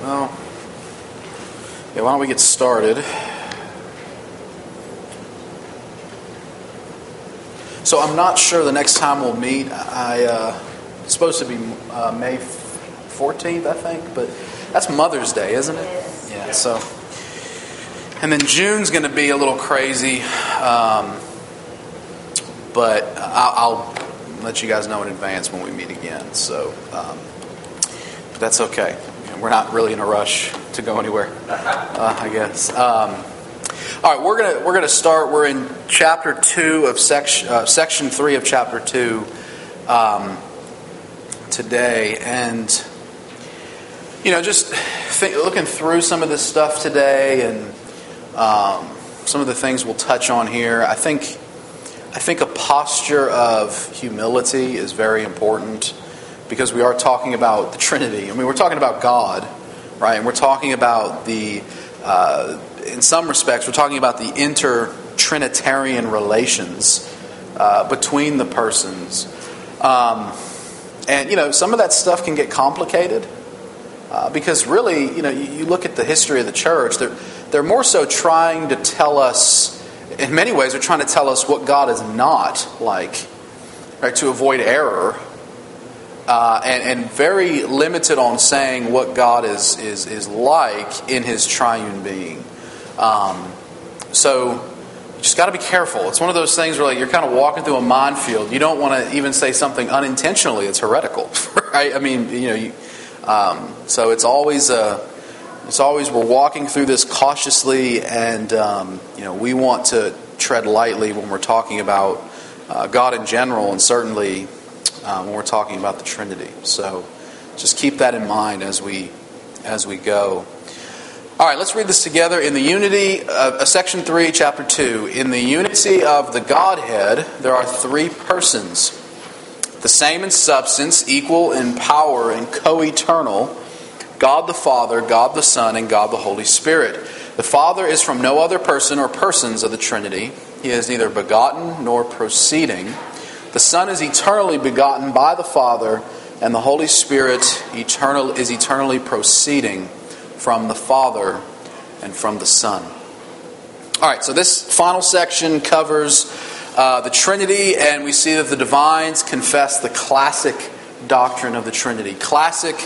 Well, yeah, why don't we get started? So I'm not sure the next time we'll meet. It's supposed to be May 14th, I think, but that's Mother's Day, isn't it? Yeah. So, and then June's going to be a little crazy, but I'll let you guys know in advance when we meet again. So, but that's okay. We're not really in a rush to go anywhere, I guess. All right, we're gonna start. We're in chapter 2 of section 3 of chapter 2 today, and just looking through some of this stuff today, and some of the things we'll touch on here. I think a posture of humility is very important, because we are talking about the Trinity. I mean, we're talking about God, right? And we're talking about in some respects, we're talking about the inter-Trinitarian relations between the persons. And some of that stuff can get complicated because really, you look at the history of the church, they're more so trying to tell us, in many ways, they're trying to tell us what God is not like, right, to avoid error. And very limited on saying what God is like in His triune being. So you just got to be careful. It's one of those things where you're kind of walking through a minefield. You don't want to even say something unintentionally. It's heretical, right? I mean, so it's always we're walking through this cautiously, and we want to tread lightly when we're talking about God in general, and certainly when we're talking about the Trinity. So just keep that in mind as we go. All right, let's read this together. In the unity of section 3, chapter 2. In the unity of the Godhead, there are three persons, the same in substance, equal in power, and co-eternal, God the Father, God the Son, and God the Holy Spirit. The Father is from no other person or persons of the Trinity. He is neither begotten nor proceeding. The Son is eternally begotten by the Father, and the Holy Spirit is eternally proceeding from the Father and from the Son. All right, so this final section covers the Trinity, and we see that the divines confess the classic doctrine of the Trinity, classical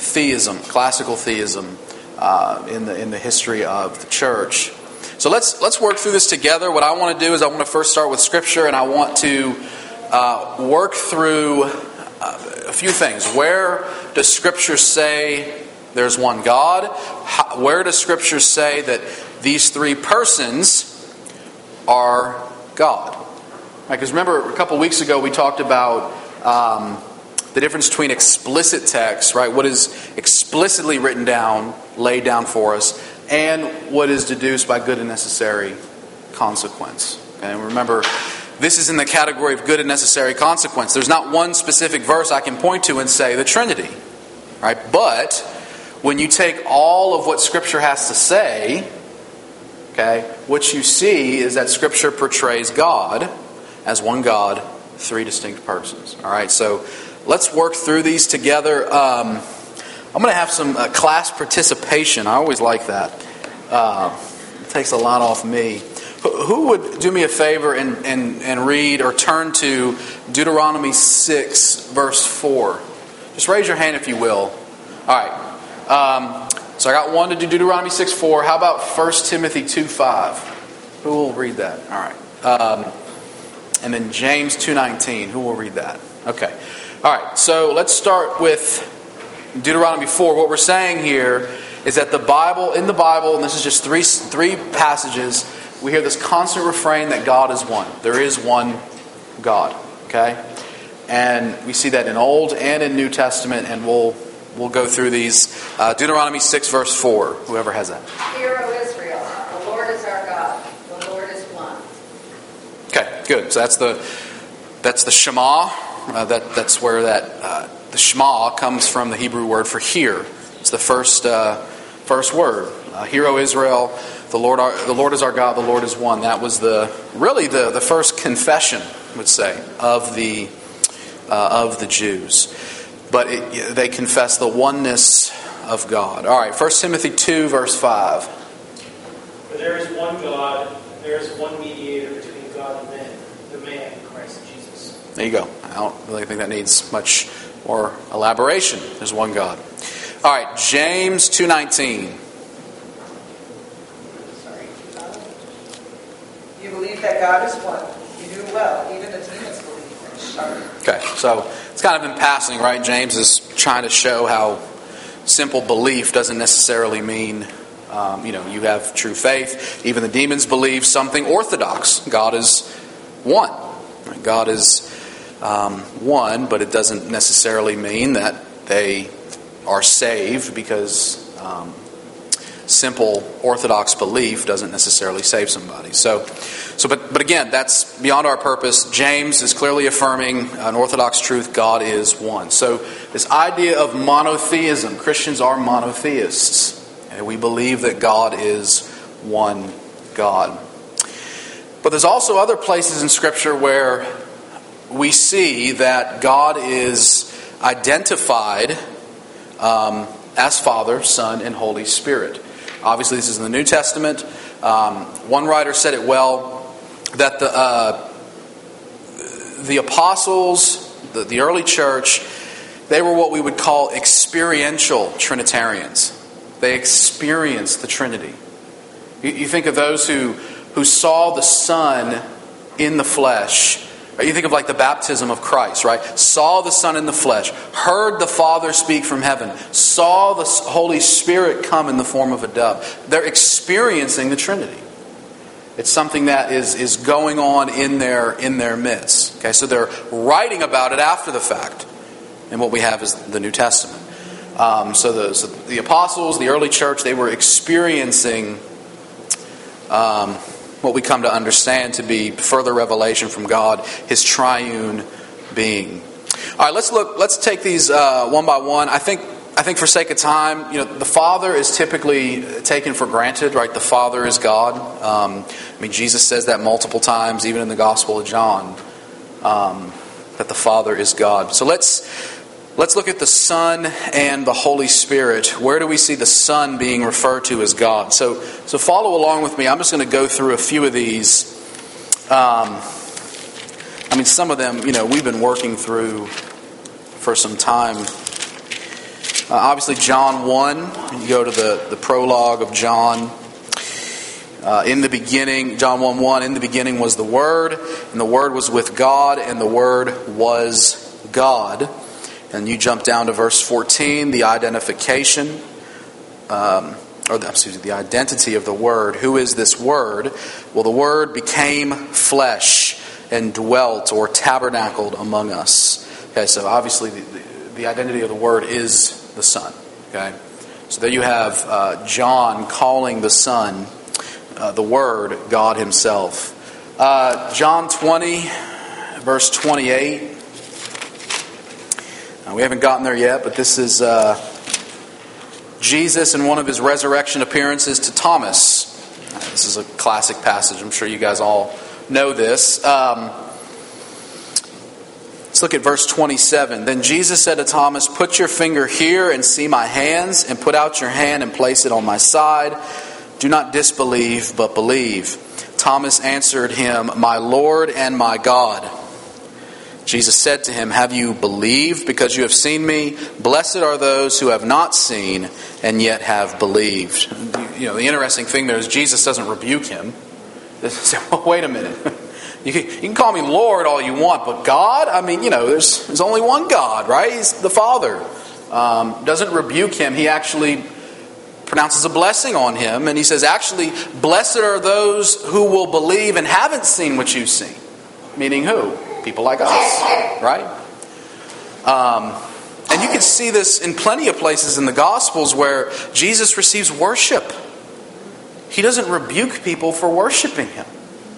theism in the history of the church. So let's work through this together. What I want to do is I want to first start with Scripture, and I want to work through a few things. Where does Scripture say there's one God? Where does Scripture say that these three persons are God? Because remember, a couple weeks ago we talked about the difference between explicit text, right? What is explicitly written down, laid down for us, and what is deduced by good and necessary consequence. And remember, this is in the category of good and necessary consequence. There's not one specific verse I can point to and say the Trinity, right? But when you take all of what Scripture has to say, okay, what you see is that Scripture portrays God as one God, three distinct persons. All right, so let's work through these together. I'm going to have some class participation. I always like that. It takes a lot off me. Who would do me a favor and read or turn to Deuteronomy 6, verse 4? Just raise your hand if you will. All right. So I got one to do Deuteronomy 6, 4. How about 1 Timothy 2, 5? Who will read that? All right. And then James 2:19. Who will read that? Okay. All right. So let's start with Deuteronomy 4. What we're saying here is that in the Bible, and this is just three passages, we hear this constant refrain that God is one. There is one God. Okay? And we see that in Old and in New Testament, and we'll go through these. Deuteronomy 6, verse 4. Whoever has that. Hear, O Israel, the Lord is our God. The Lord is one. Okay, good. So that's the Shema. That's where the Shema comes from, the Hebrew word for hear. It's the first word. Hear, O Israel, the Lord is our God. The Lord is one. That was the first confession, I would say, of the Jews. But they confess the oneness of God. All right, 1 Timothy 2, verse 5. For there is one God, there is one mediator between God and men, the man, Christ Jesus. There you go. I don't really think that needs much more elaboration. There's one God. All right, James 2:19. You believe that God is one. You do well. Even the demons believe. Okay, so it's kind of in passing, right? James is trying to show how simple belief doesn't necessarily mean, you have true faith. Even the demons believe something orthodox. God is one. God is one, but it doesn't necessarily mean that they are saved, because simple orthodox belief doesn't necessarily save somebody. But again, that's beyond our purpose. James is clearly affirming an orthodox truth: God is one. So this idea of monotheism, Christians are monotheists. And we believe that God is one God. But there's also other places in Scripture where we see that God is identified as Father, Son, and Holy Spirit. Obviously, this is in the New Testament. One writer said it well, that the apostles, the early church, they were what we would call experiential Trinitarians. They experienced the Trinity. You think of those who saw the Son in the flesh. You think of like the baptism of Christ, right? Saw the Son in the flesh, heard the Father speak from heaven, saw the Holy Spirit come in the form of a dove. They're experiencing the Trinity. It's something that is going on in their midst. Okay, so they're writing about it after the fact. And what we have is the New Testament. So the apostles, the early church, they were experiencing what we come to understand to be further revelation from God, His triune being. All right, let's take these one by one. I think for sake of time, the Father is typically taken for granted, right? The Father is God. Jesus says that multiple times, even in the Gospel of John, that the Father is God. So let's look at the Son and the Holy Spirit. Where do we see the Son being referred to as God? So follow along with me. I'm just going to go through a few of these. Some of them, we've been working through for some time. Obviously, John 1. You go to the prologue of John. In the beginning, John 1:1, in the beginning was the Word, and the Word was with God, and the Word was God. And you jump down to verse 14, the identification, the identity of the Word. Who is this Word? Well, the Word became flesh and dwelt or tabernacled among us. Okay, so obviously the identity of the Word is the Son. Okay, so there you have John calling the Son, the Word, God Himself. John 20, verse 28. We haven't gotten there yet, but this is Jesus in one of His resurrection appearances to Thomas. This is a classic passage. I'm sure you guys all know this. Let's look at verse 27. Then Jesus said to Thomas, "Put your finger here and see my hands, and put out your hand and place it on my side. Do not disbelieve, but believe." Thomas answered him, "My Lord and my God." Jesus said to him, "Have you believed because you have seen me? Blessed are those who have not seen and yet have believed." The interesting thing there is Jesus doesn't rebuke him. He says, "Well, wait a minute. You can call me Lord all you want, but God? There's only one God, right? He's the Father." Doesn't rebuke him. He actually pronounces a blessing on him. And he says, actually, blessed are those who will believe and haven't seen what you've seen. Meaning who? People like us, right? And you can see this in plenty of places in the Gospels where Jesus receives worship. He doesn't rebuke people for worshiping Him.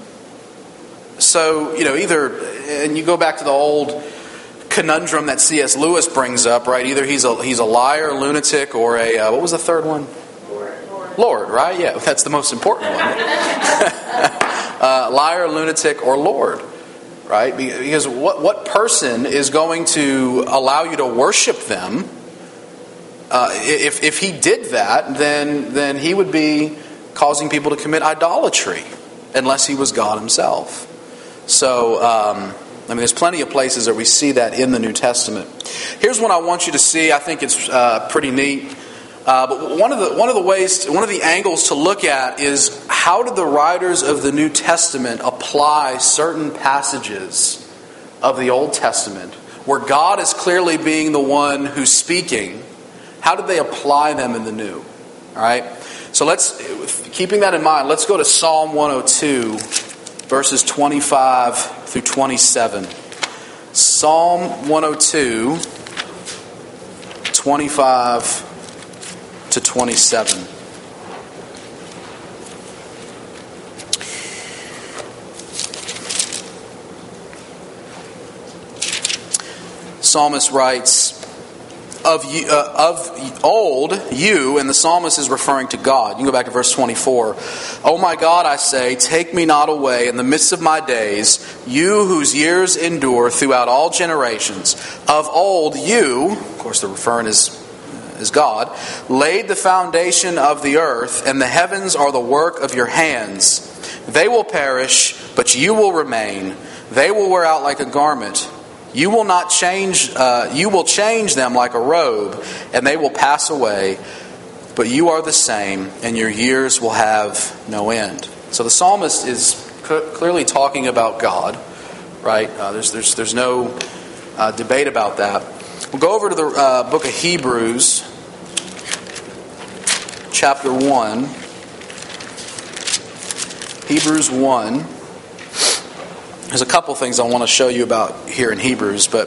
So, and you go back to the old conundrum that C.S. Lewis brings up, right? Either he's a liar, lunatic, or what was the third one? Lord, right? Yeah, that's the most important one. Liar, lunatic, or Lord. Right? Because what person is going to allow you to worship them if he did that, then he would be causing people to commit idolatry, unless he was God himself. So, there's plenty of places where we see that in the New Testament. Here's one I want you to see. I think it's pretty neat. But one of the angles to look at is, how did the writers of the New Testament apply certain passages of the Old Testament where God is clearly being the one who's speaking? How did they apply them in the New? All right. So keeping that in mind, let's go to Psalm 102, verses 25 through 27. Psalm 102, 25 to 27. Psalmist writes, of old, you, and the psalmist is referring to God. You can go back to verse 24. O my God, I say, take me not away in the midst of my days, you whose years endure throughout all generations. Of old, you, of course the referent is God, laid the foundation of the earth, and the heavens are the work of your hands. They will perish, but you will remain. They will wear out like a garment. You will not change. You will change them like a robe, and they will pass away. But you are the same, and your years will have no end. So the psalmist is clearly talking about God, right? There's no debate about that. We'll go over to the book of Hebrews, chapter 1. Hebrews 1. There's a couple things I want to show you about here in Hebrews, but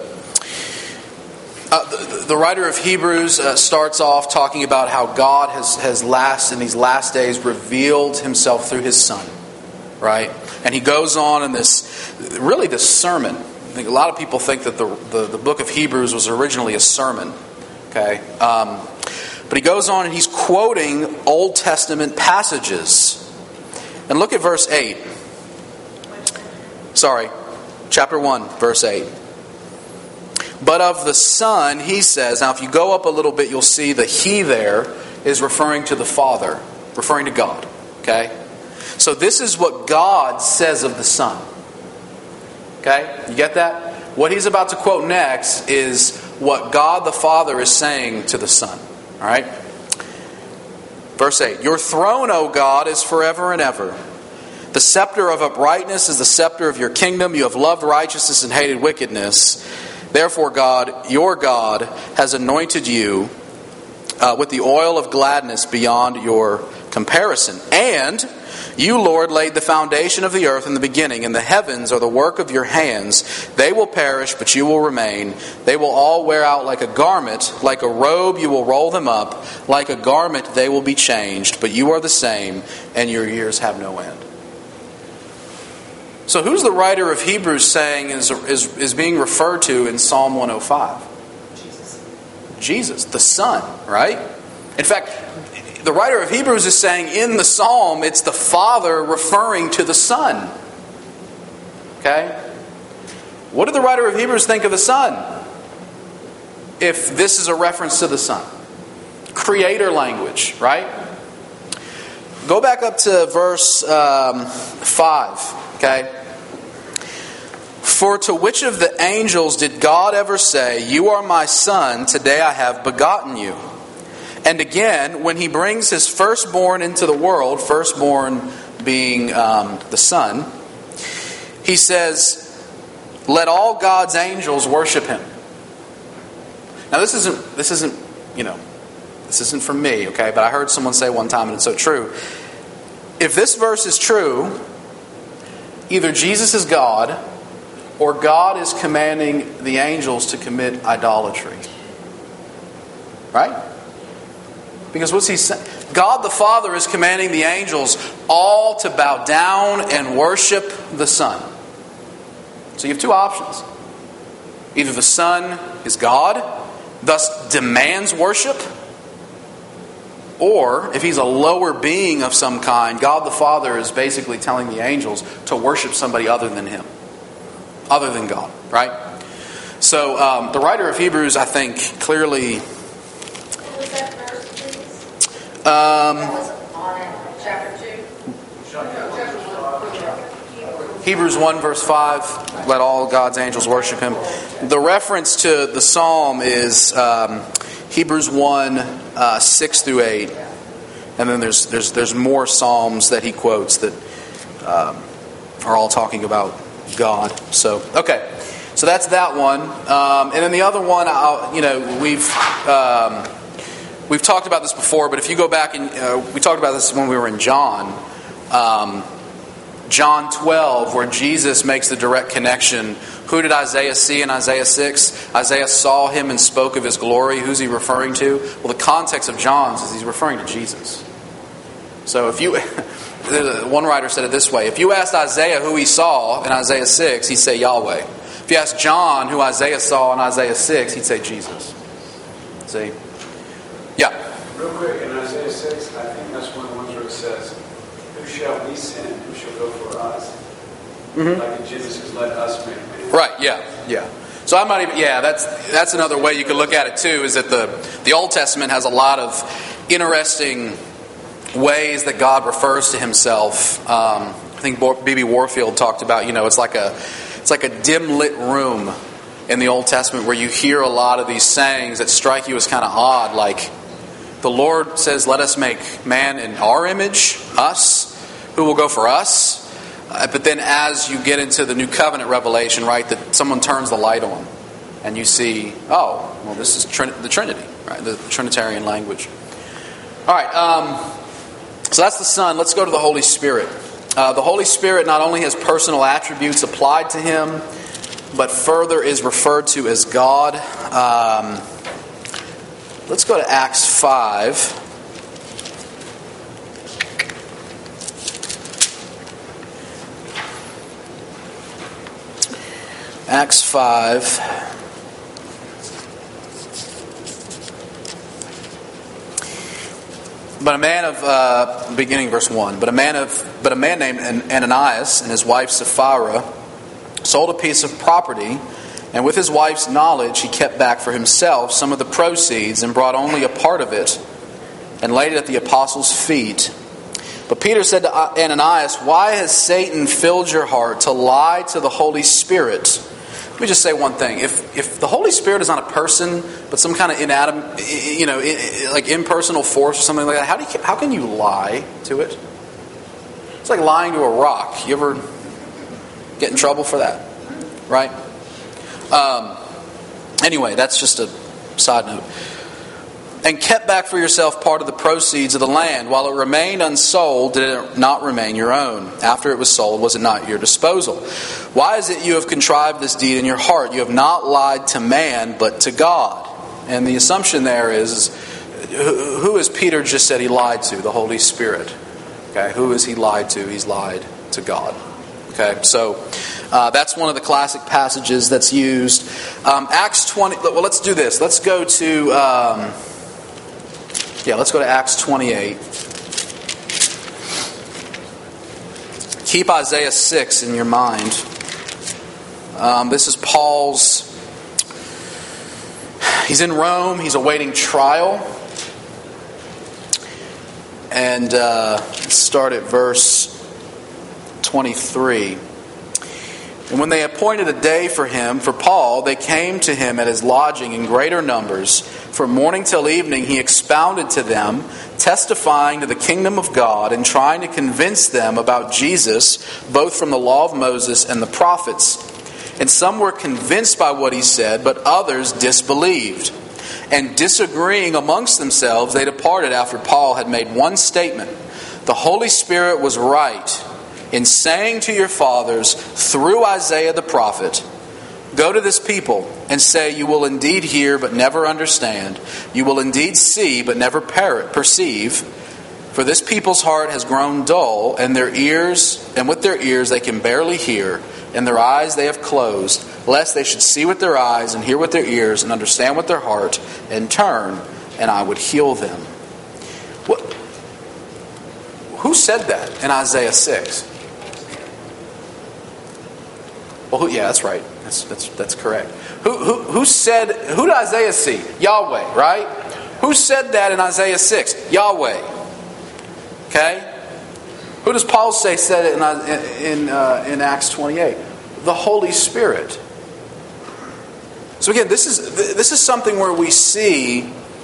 the writer of Hebrews starts off talking about how God has in these last days revealed himself through his Son, right? And he goes on in this sermon. I think a lot of people think that the book of Hebrews was originally a sermon, okay? But he goes on and he's quoting Old Testament passages. And look at verse 8. Chapter 1, verse 8. But of the Son, he says, now if you go up a little bit, you'll see the he there is referring to the Father, referring to God. Okay? So this is what God says of the Son. Okay? You get that? What he's about to quote next is what God the Father is saying to the Son. Alright? Verse 8. Your throne, O God, is forever and ever. The scepter of uprightness is the scepter of your kingdom. You have loved righteousness and hated wickedness. Therefore, God, your God, has anointed you with the oil of gladness beyond your comparison. And you, Lord, laid the foundation of the earth in the beginning, and the heavens are the work of your hands. They will perish, but you will remain. They will all wear out like a garment. Like a robe, you will roll them up. Like a garment, they will be changed. But you are the same, and your years have no end. So who's the writer of Hebrews saying is being referred to in Psalm 105? Jesus, the Son, right? In fact, the writer of Hebrews is saying in the Psalm, it's the Father referring to the Son. Okay? What did the writer of Hebrews think of the Son? If this is a reference to the Son. Creator language, right? Go back up to verse 5. Okay? For to which of the angels did God ever say, you are my son, today I have begotten you? And again, when he brings his firstborn into the world, firstborn being the Son, he says, let all God's angels worship him. Now this isn't from me, okay? But I heard someone say one time, and it's so true. If this verse is true, either Jesus is God, or God is commanding the angels to commit idolatry. Right? Because what's he saying? God the Father is commanding the angels all to bow down and worship the Son. So you have two options. Either the Son is God, thus demands worship, or if he's a lower being of some kind, God the Father is basically telling the angels to worship somebody other than him. Other than God, right? So the writer of Hebrews, I think, clearly... What was that That was on chapter 2. Hebrews 1 verse 5, let all God's angels worship Him. The reference to the psalm is Hebrews 1, 6 through 8. And then there's more psalms that he quotes that are all talking about God. So, okay. So that's that one. And then the other one, we've talked about this before, but if you go back and we talked about this when we were in John. John 12, where Jesus makes the direct connection. Who did Isaiah see in Isaiah 6? Isaiah saw Him and spoke of His glory. Who's he referring to? Well, the context of John's is he's referring to Jesus. So if you... One writer said it this way. If you asked Isaiah who he saw in Isaiah 6, he'd say Yahweh. If you asked John who Isaiah saw in Isaiah 6, he'd say Jesus. See? Yeah. Real quick, in Isaiah 6, I think that's one of the ones where it says, who shall we send? Who shall go for us? Mm-hmm. Like in Genesis, let us make man. Right, yeah. So I'm not even, that's another way you could look at it too, is that the Old Testament has a lot of interesting ways that God refers to Himself. I think B.B. Warfield talked about, it's like a dim lit room in the Old Testament where you hear a lot of these sayings that strike you as kind of odd, like the Lord says, let us make man in our image, us, who will go for us. But then as you get into the New Covenant revelation, right, that someone turns the light on and you see, this is the Trinity, right, the Trinitarian language. All right, so that's the Son. Let's go to the Holy Spirit. The Holy Spirit not only has personal attributes applied to Him, but further is referred to as God. Let's go to Acts 5. Acts 5. But a man of beginning verse 1. But a man named Ananias and his wife Sapphira sold a piece of property, and with his wife's knowledge he kept back for himself some of the proceeds and brought only a part of it and laid it at the apostles' feet. But Peter said to Ananias, "Why has Satan filled your heart to lie to the Holy Spirit?" Let me just say one thing. If the Holy Spirit is not a person, but some kind of like impersonal force or something like that, how can you lie to it? It's like lying to a rock. You ever get in trouble for that? Right? Anyway, that's just a side note. And kept back for yourself part of the proceeds of the land. While it remained unsold, did it not remain your own? After it was sold, was it not your disposal? Why is it you have contrived this deed in your heart? You have not lied to man, but to God. And the assumption there is who has Peter just said he lied to? The Holy Spirit. Okay, who has he lied to? He's lied to God. Okay, so that's one of the classic passages that's used. Acts 20. Well, let's do this. Let's go to... let's go to Acts 28. Keep Isaiah 6 in your mind. This is Paul's... He's in Rome. He's awaiting trial. And let's start at verse 23. And when they appointed a day for him, for Paul, they came to him at his lodging in greater numbers. From morning till evening he expounded to them, testifying to the kingdom of God and trying to convince them about Jesus, both from the law of Moses and the prophets. And some were convinced by what he said, but others disbelieved. And disagreeing amongst themselves, they departed after Paul had made one statement. The Holy Spirit was right in saying to your fathers through Isaiah the prophet, go to this people and say, you will indeed hear but never understand. You will indeed see but never perceive. For this people's heart has grown dull, and with their ears they can barely hear, and their eyes they have closed, lest they should see with their eyes and hear with their ears and understand with their heart and turn, and I would heal them. Who said that in Isaiah 6? Well, that's right. That's correct. Who did Isaiah see? Yahweh, right? Who said that in Isaiah 6? Yahweh. Okay? Who does Paul say said it in Acts 28? The Holy Spirit. So again, this is something where we see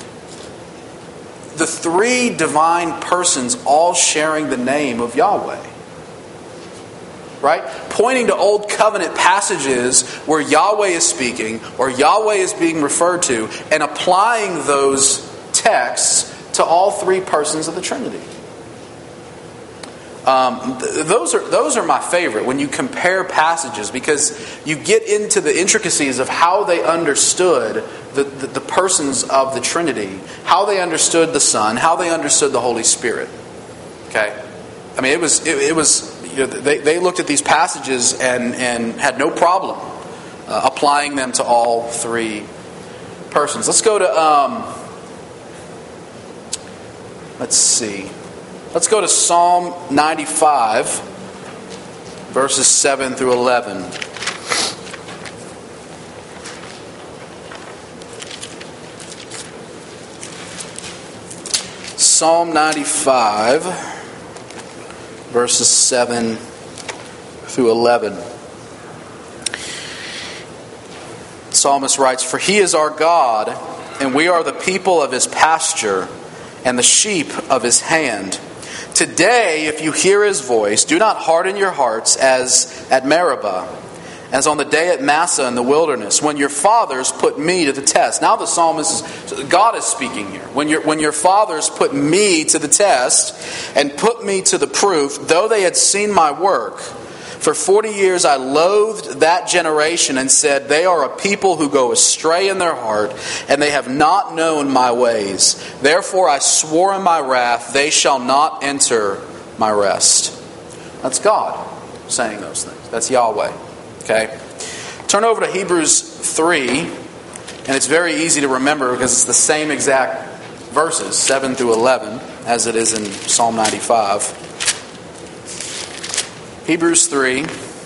the three divine persons all sharing the name of Yahweh. Right? Pointing to Old Covenant passages where Yahweh is speaking or Yahweh is being referred to, and applying those texts to all three persons of the Trinity. Those are my favorite when you compare passages, because you get into the intricacies of how they understood the persons of the Trinity, how they understood the Son, how they understood the Holy Spirit. Okay, I mean it was they looked at these passages and had no problem applying them to all three persons. Let's go to Let's go to Psalm 95, verses 7 through 11. Psalm 95, verses 7 through 11. The psalmist writes, "For he is our God, and we are the people of his pasture, and the sheep of his hand. Today, if you hear his voice, do not harden your hearts as at Meribah, as on the day at Massah in the wilderness, when your fathers put me to the test." Now the psalmist, God is speaking here. When your fathers put me to the test and put me to the proof, though they had seen my work. For 40 years I loathed that generation and said, "They are a people who go astray in their heart, and they have not known my ways. Therefore I swore in my wrath, they shall not enter my rest." That's God saying those things. That's Yahweh. Okay? Turn over to Hebrews 3, and it's very easy to remember because it's the same exact verses, 7 through 11, as it is in Psalm 95. Hebrews 3.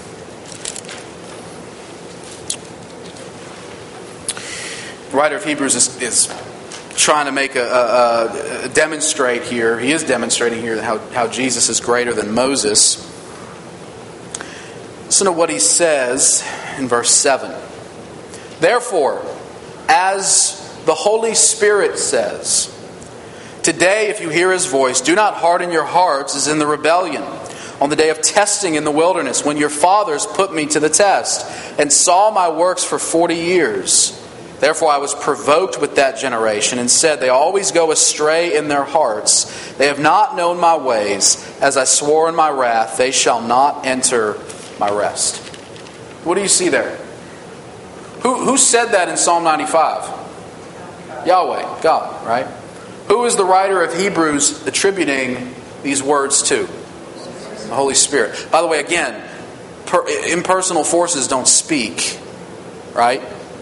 The writer of Hebrews is trying to make a demonstrate here. He is demonstrating here how Jesus is greater than Moses. Listen to what he says in verse 7. "Therefore, as the Holy Spirit says, today if you hear his voice, do not harden your hearts as in the rebellion, on the day of testing in the wilderness, when your fathers put me to the test, and saw my works for 40 years. Therefore I was provoked with that generation, and said, they always go astray in their hearts. They have not known my ways. As I swore in my wrath, they shall not enter my rest." What do you see there? Who said that in Psalm 95? Yahweh, God, right? Who is the writer of Hebrews attributing these words to? The Holy Spirit. By the way, again, impersonal forces don't speak, right?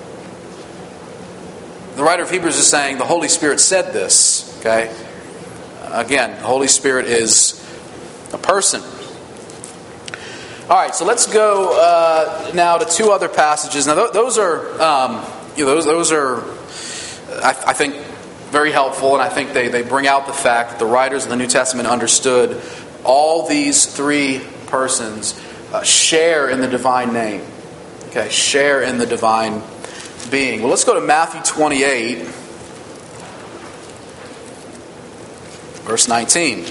The writer of Hebrews is saying the Holy Spirit said this. Okay? Again, the Holy Spirit is a person. All right, so let's go now to two other passages. Now, those are, those are, I think, very helpful, and I think they bring out the fact that the writers of the New Testament understood all these three persons share in the divine name. Okay, share in the divine being. Well, let's go to Matthew 28, verse 19.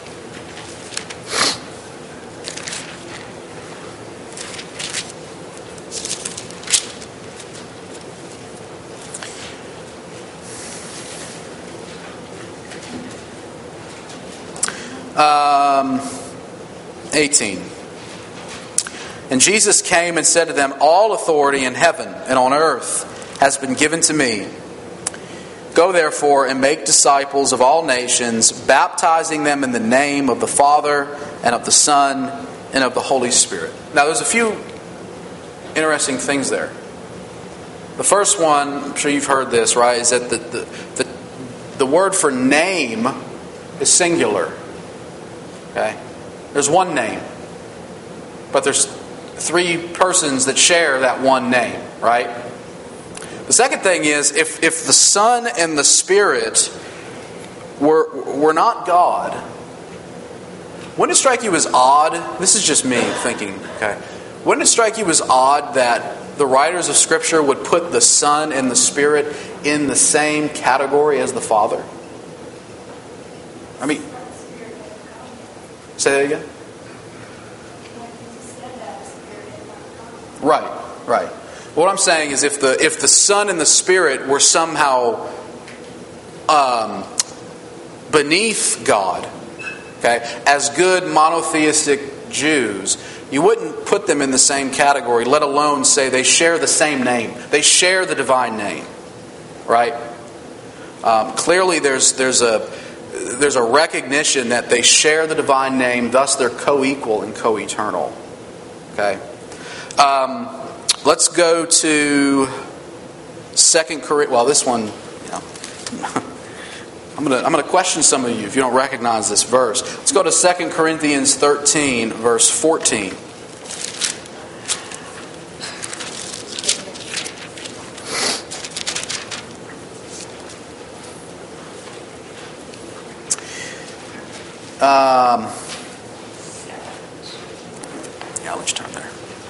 Um, 18. "And Jesus came and said to them, all authority in heaven and on earth has been given to me. Go therefore and make disciples of all nations, baptizing them in the name of the Father and of the Son and of the Holy Spirit." Now there's a few interesting things there. The first one, I'm sure you've heard this, right, is that the word for name is singular. Okay? There's one name, but there's three persons that share that one name, right? The second thing is, if the Son and the Spirit were not God, wouldn't it strike you as odd? This is just me thinking, okay. Wouldn't it strike you as odd that the writers of Scripture would put the Son and the Spirit in the same category as the Father? I mean, say that again? Right. What I'm saying is if the Son and the Spirit were somehow beneath God, okay, as good monotheistic Jews, you wouldn't put them in the same category, let alone say they share the same name. They share the divine name, right? Clearly there's a recognition that they share the divine name, thus they're co-equal and co-eternal. Okay? Let's go to 2 Corinthians. Well, this one, I'm going to question some of you if you don't recognize this verse. Let's go to 2 Corinthians 13, verse 14. I'll let you turn there.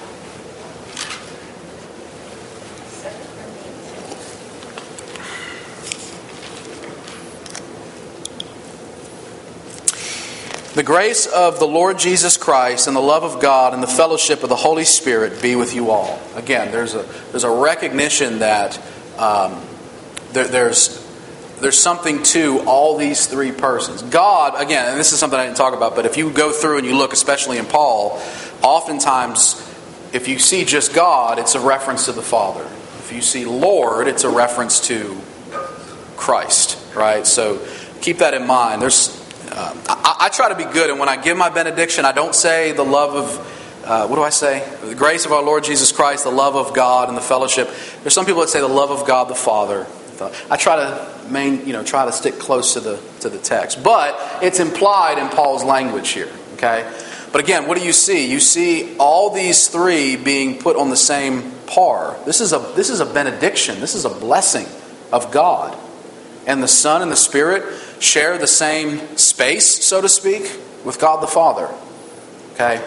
The grace of the Lord Jesus Christ and the love of God and the fellowship of the Holy Spirit be with you all. Again, there's a recognition that there's something to all these three persons. God, again, and this is something I didn't talk about, but if you go through and you look, especially in Paul, oftentimes if you see just God, it's a reference to the Father. If you see Lord, it's a reference to Christ, right? So keep that in mind. I try to be good, and when I give my benediction, I don't say the love of, what do I say? The grace of our Lord Jesus Christ, the love of God, and the fellowship. There's some people that say the love of God the Father. I try to stick close to the text, but it's implied in Paul's language here. Okay, but again, what do you see? You see all these three being put on the same par. This is a benediction. This is a blessing of God, and the Son and the Spirit share the same space, so to speak, with God the Father. Okay,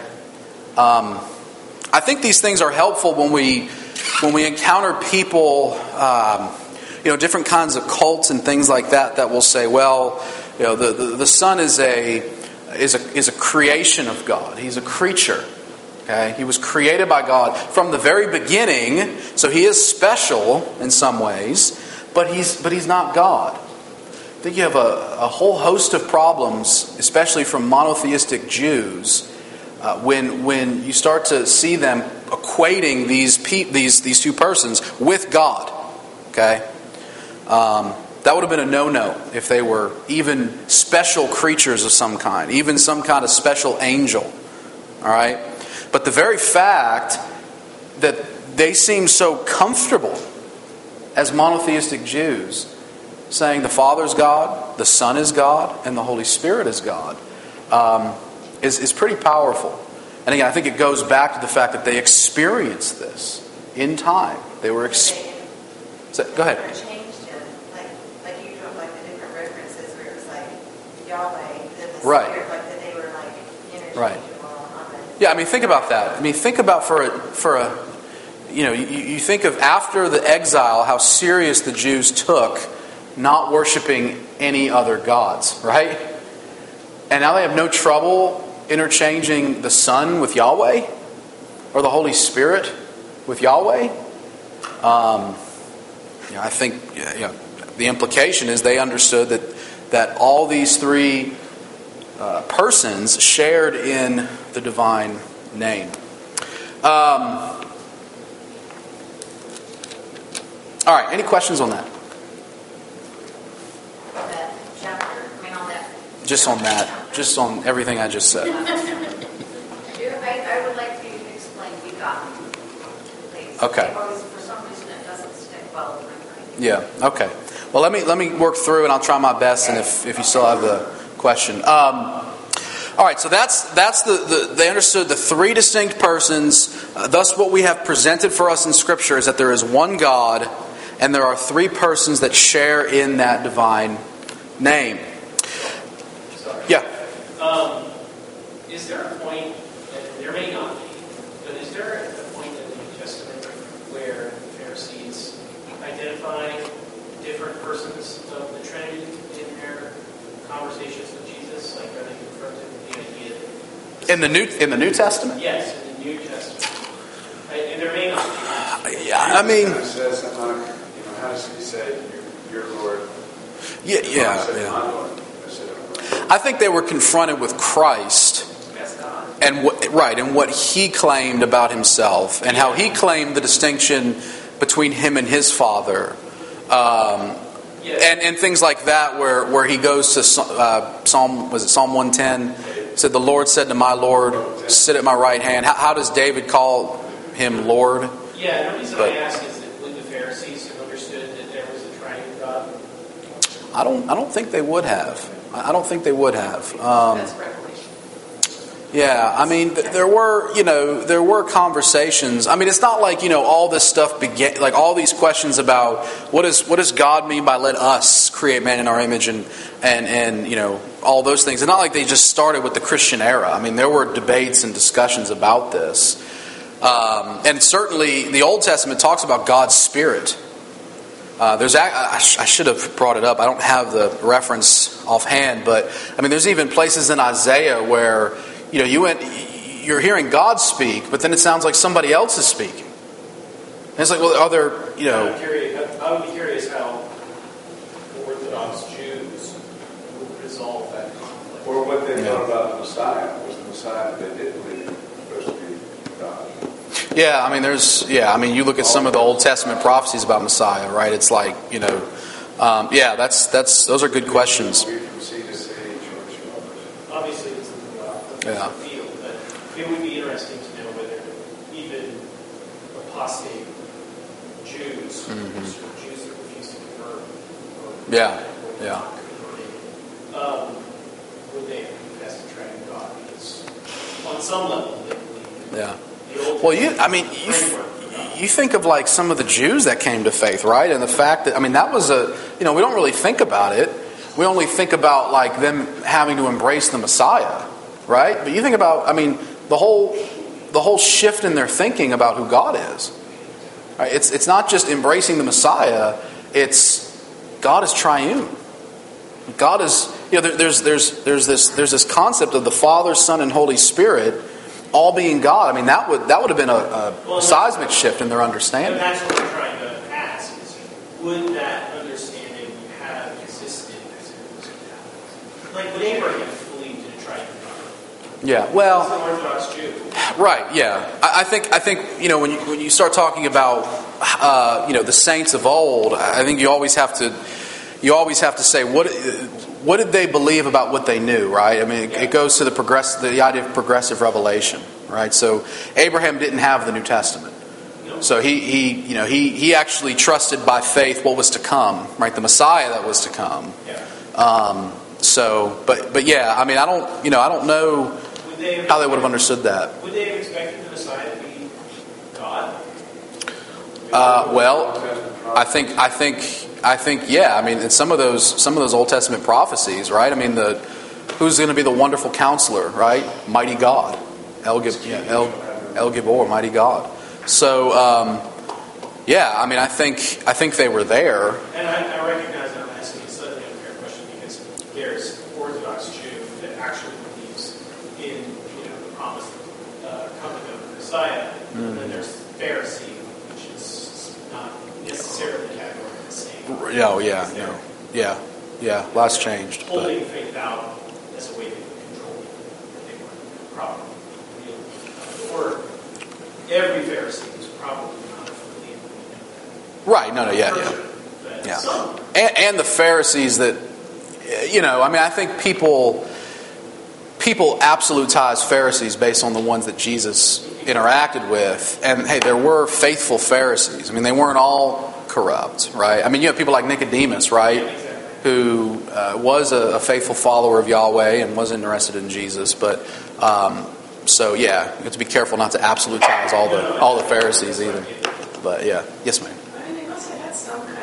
I think these things are helpful when we encounter people, different kinds of cults and things like that will say, well, the Son is a creation of God. He's a creature. Okay, he was created by God from the very beginning, so he is special in some ways, but he's not God. I think you have a whole host of problems, especially from monotheistic Jews, when you start to see them equating these two persons with God. Okay, that would have been a no-no if they were even special creatures of some kind, even some kind of special angel. All right, but the very fact that they seem so comfortable as monotheistic Jews, saying the Father is God, the Son is God, and the Holy Spirit is God, is pretty powerful. And again, I think it goes back to the fact that they experienced this in time. They were go ahead. Changed it, like you do, like the different references where it was like Yahweh, then the Right. Spirit, like that they were like interchangeable. Right. Yeah, I mean, think about that. I mean, think about you think of after the exile how serious the Jews took not worshiping any other gods, right? And now they have no trouble interchanging the Son with Yahweh or the Holy Spirit with Yahweh. I think the implication is they understood that all these three persons shared in the divine name. All right, any questions on that? That chapter, on that. Just on that. Just on everything I just said. I would like to explain begotten, please. Okay. For some reason it doesn't stick well in my brain. Yeah, okay. Well, let me work through and I'll try my best, and if you still have the question. All right, so that's they understood the three distinct persons. Thus what we have presented for us in Scripture is that there is one God, and there are three persons that share in that divine name. Sorry. Yeah. Is there a point, and there may not be, but is there a point in the New Testament where the Pharisees identify different persons of the Trinity in their conversations with Jesus? Like, are they confronted with the idea that... In the New Testament? Yes, in the New Testament. And there may not be. Yeah, I mean... It says, how does he say, your Lord? Yeah. My Lord. I think they were confronted with Christ and what he claimed about himself and how he claimed the distinction between him and his Father, and things like that, where he goes to Psalm 110? Said, the Lord said to my Lord, sit at my right hand. How does David call him Lord? Yeah, the reason I ask is that would the Pharisees have understood that there was a triune God? I don't think they would have. I don't think they would have. That's Revelation. Yeah, I mean, there were conversations. I mean, it's not like, all this stuff began, like all these questions about what does God mean by let us create man in our image and all those things. It's not like they just started with the Christian era. I mean, there were debates and discussions about this. And certainly the Old Testament talks about God's Spirit. I should have brought it up. I don't have the reference offhand, but I mean, there's even places in Isaiah where you're hearing God speak, but then it sounds like somebody else is speaking. And it's like, well, are there I would be curious how Orthodox Jews would resolve that conflict. Or what they thought about the Messiah. Was the Messiah that they did believe supposed to be God? Yeah, I mean, you look at some of the Old Testament prophecies about Messiah, right? It's like, those are good questions. Obviously, it's a field, but it would be interesting to know whether even apostate Jews, or Jews that refuse to convert, would they confess the triune God? Because on some level, they believe. Yeah. Well, you think of like some of the Jews that came to faith, right? And the fact that, I mean, that was we don't really think about it. We only think about like them having to embrace the Messiah, right? But you think about, I mean, the whole shift in their thinking about who God is. Right? It's not just embracing the Messiah. It's God is triune. God is, there's this concept of the Father, Son, and Holy Spirit all being God. I mean, that would have been a seismic shift in their understanding. And that's what I'm trying to ask is, would that understanding have existed as it was established? Like, would Abraham have believed in a triune God? Yeah, well, As an Orthodox Jew. Right, yeah. I think when you start talking about the saints of old, I think you always have to say what did they believe about what they knew, right? I mean, it goes to the idea of progressive revelation, right? So Abraham didn't have the New Testament. So he actually trusted by faith what was to come, right? The Messiah that was to come. But yeah, I mean, I don't know how they would have understood that. Would they have expected the Messiah to be God? Well, I think yeah. I mean, in some of those Old Testament prophecies, right? I mean, who's going to be the wonderful counselor, right? Mighty God, El Gibor, mighty God. So, yeah. I mean, I think they were there. And I recognize that I'm asking a slightly unfair question because there's Orthodox Jew that actually believes in the promised coming of the Messiah, and then there's Pharisee, which is not necessarily categorically the same. Oh yeah. Lots changed. Holding faith out as a way to control that they weren't properly real. Or every Pharisee was probably not fully right. No. Yeah. And the Pharisees that, I mean, I think people absolutize Pharisees based on the ones that Jesus interacted with. And hey, there were faithful Pharisees. I mean, they weren't all corrupt, right? I mean, you have people like Nicodemus, right? Who was a faithful follower of Yahweh and was interested in Jesus. But, so yeah, you have to be careful not to absolutize all the Pharisees either. But yeah. Yes, ma'am. I mean, they must have had some kind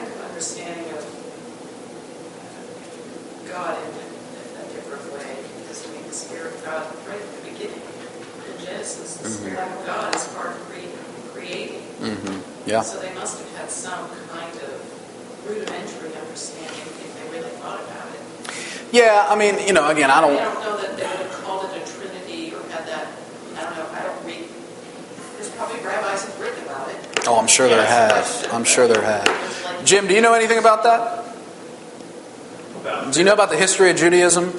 Yeah. So they must have had some kind of rudimentary understanding if they really thought about it. Yeah, I mean, again, I I don't know that they would have called it a trinity or had that, I don't know, I don't read. There's probably rabbis who've written about it. Oh, I'm sure there have. I'm sure there have. Jim, do you know anything about that? Do you know about the history of Judaism?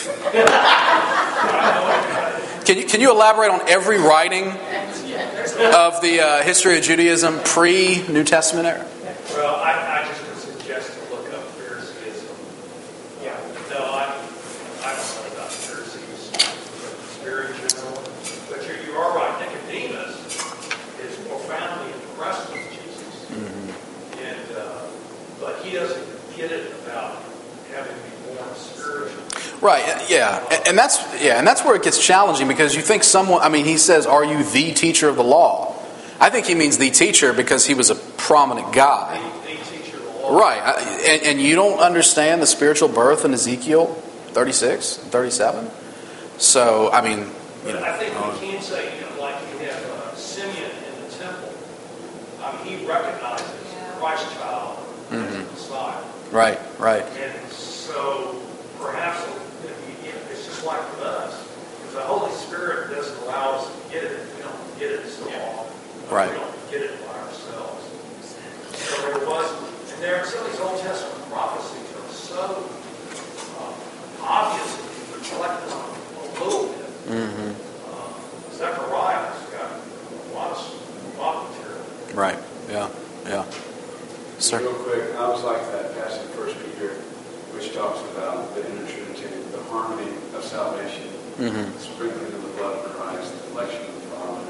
Can you elaborate on every writing of the history of Judaism pre-New Testament era? Well, I just would suggest to look up Phariseeism. Yeah. No, I don't know about Pharisees, spirit in general. But you are right. Nicodemus is profoundly impressed with Jesus. Mm-hmm. But he doesn't get it about having to be born spiritual. Right, yeah. And that's where it gets challenging, because you think he says, "Are you the teacher of the law?" I think he means the teacher because he was a prominent guy. The teacher of the law. Right. And you don't understand the spiritual birth in Ezekiel 36, 37? So, I mean... But I think we can say, like you have Simeon in the temple. He recognizes Christ child as the Messiah. Right. And so, perhaps it's just like with us. If the Holy Spirit doesn't allow us to get it, we don't get it as the law. Right. We don't get it by ourselves. So there are some of these Old Testament prophecies that are so obvious if you reflect on them a little bit. Mm-hmm. Zechariah's got a lot of material. Right, yeah. Sir? Real quick, I was like that passage in 1 Peter, which talks about the inner Trinity, the harmony of salvation, the sprinkling of the blood of Christ, the election of the Father,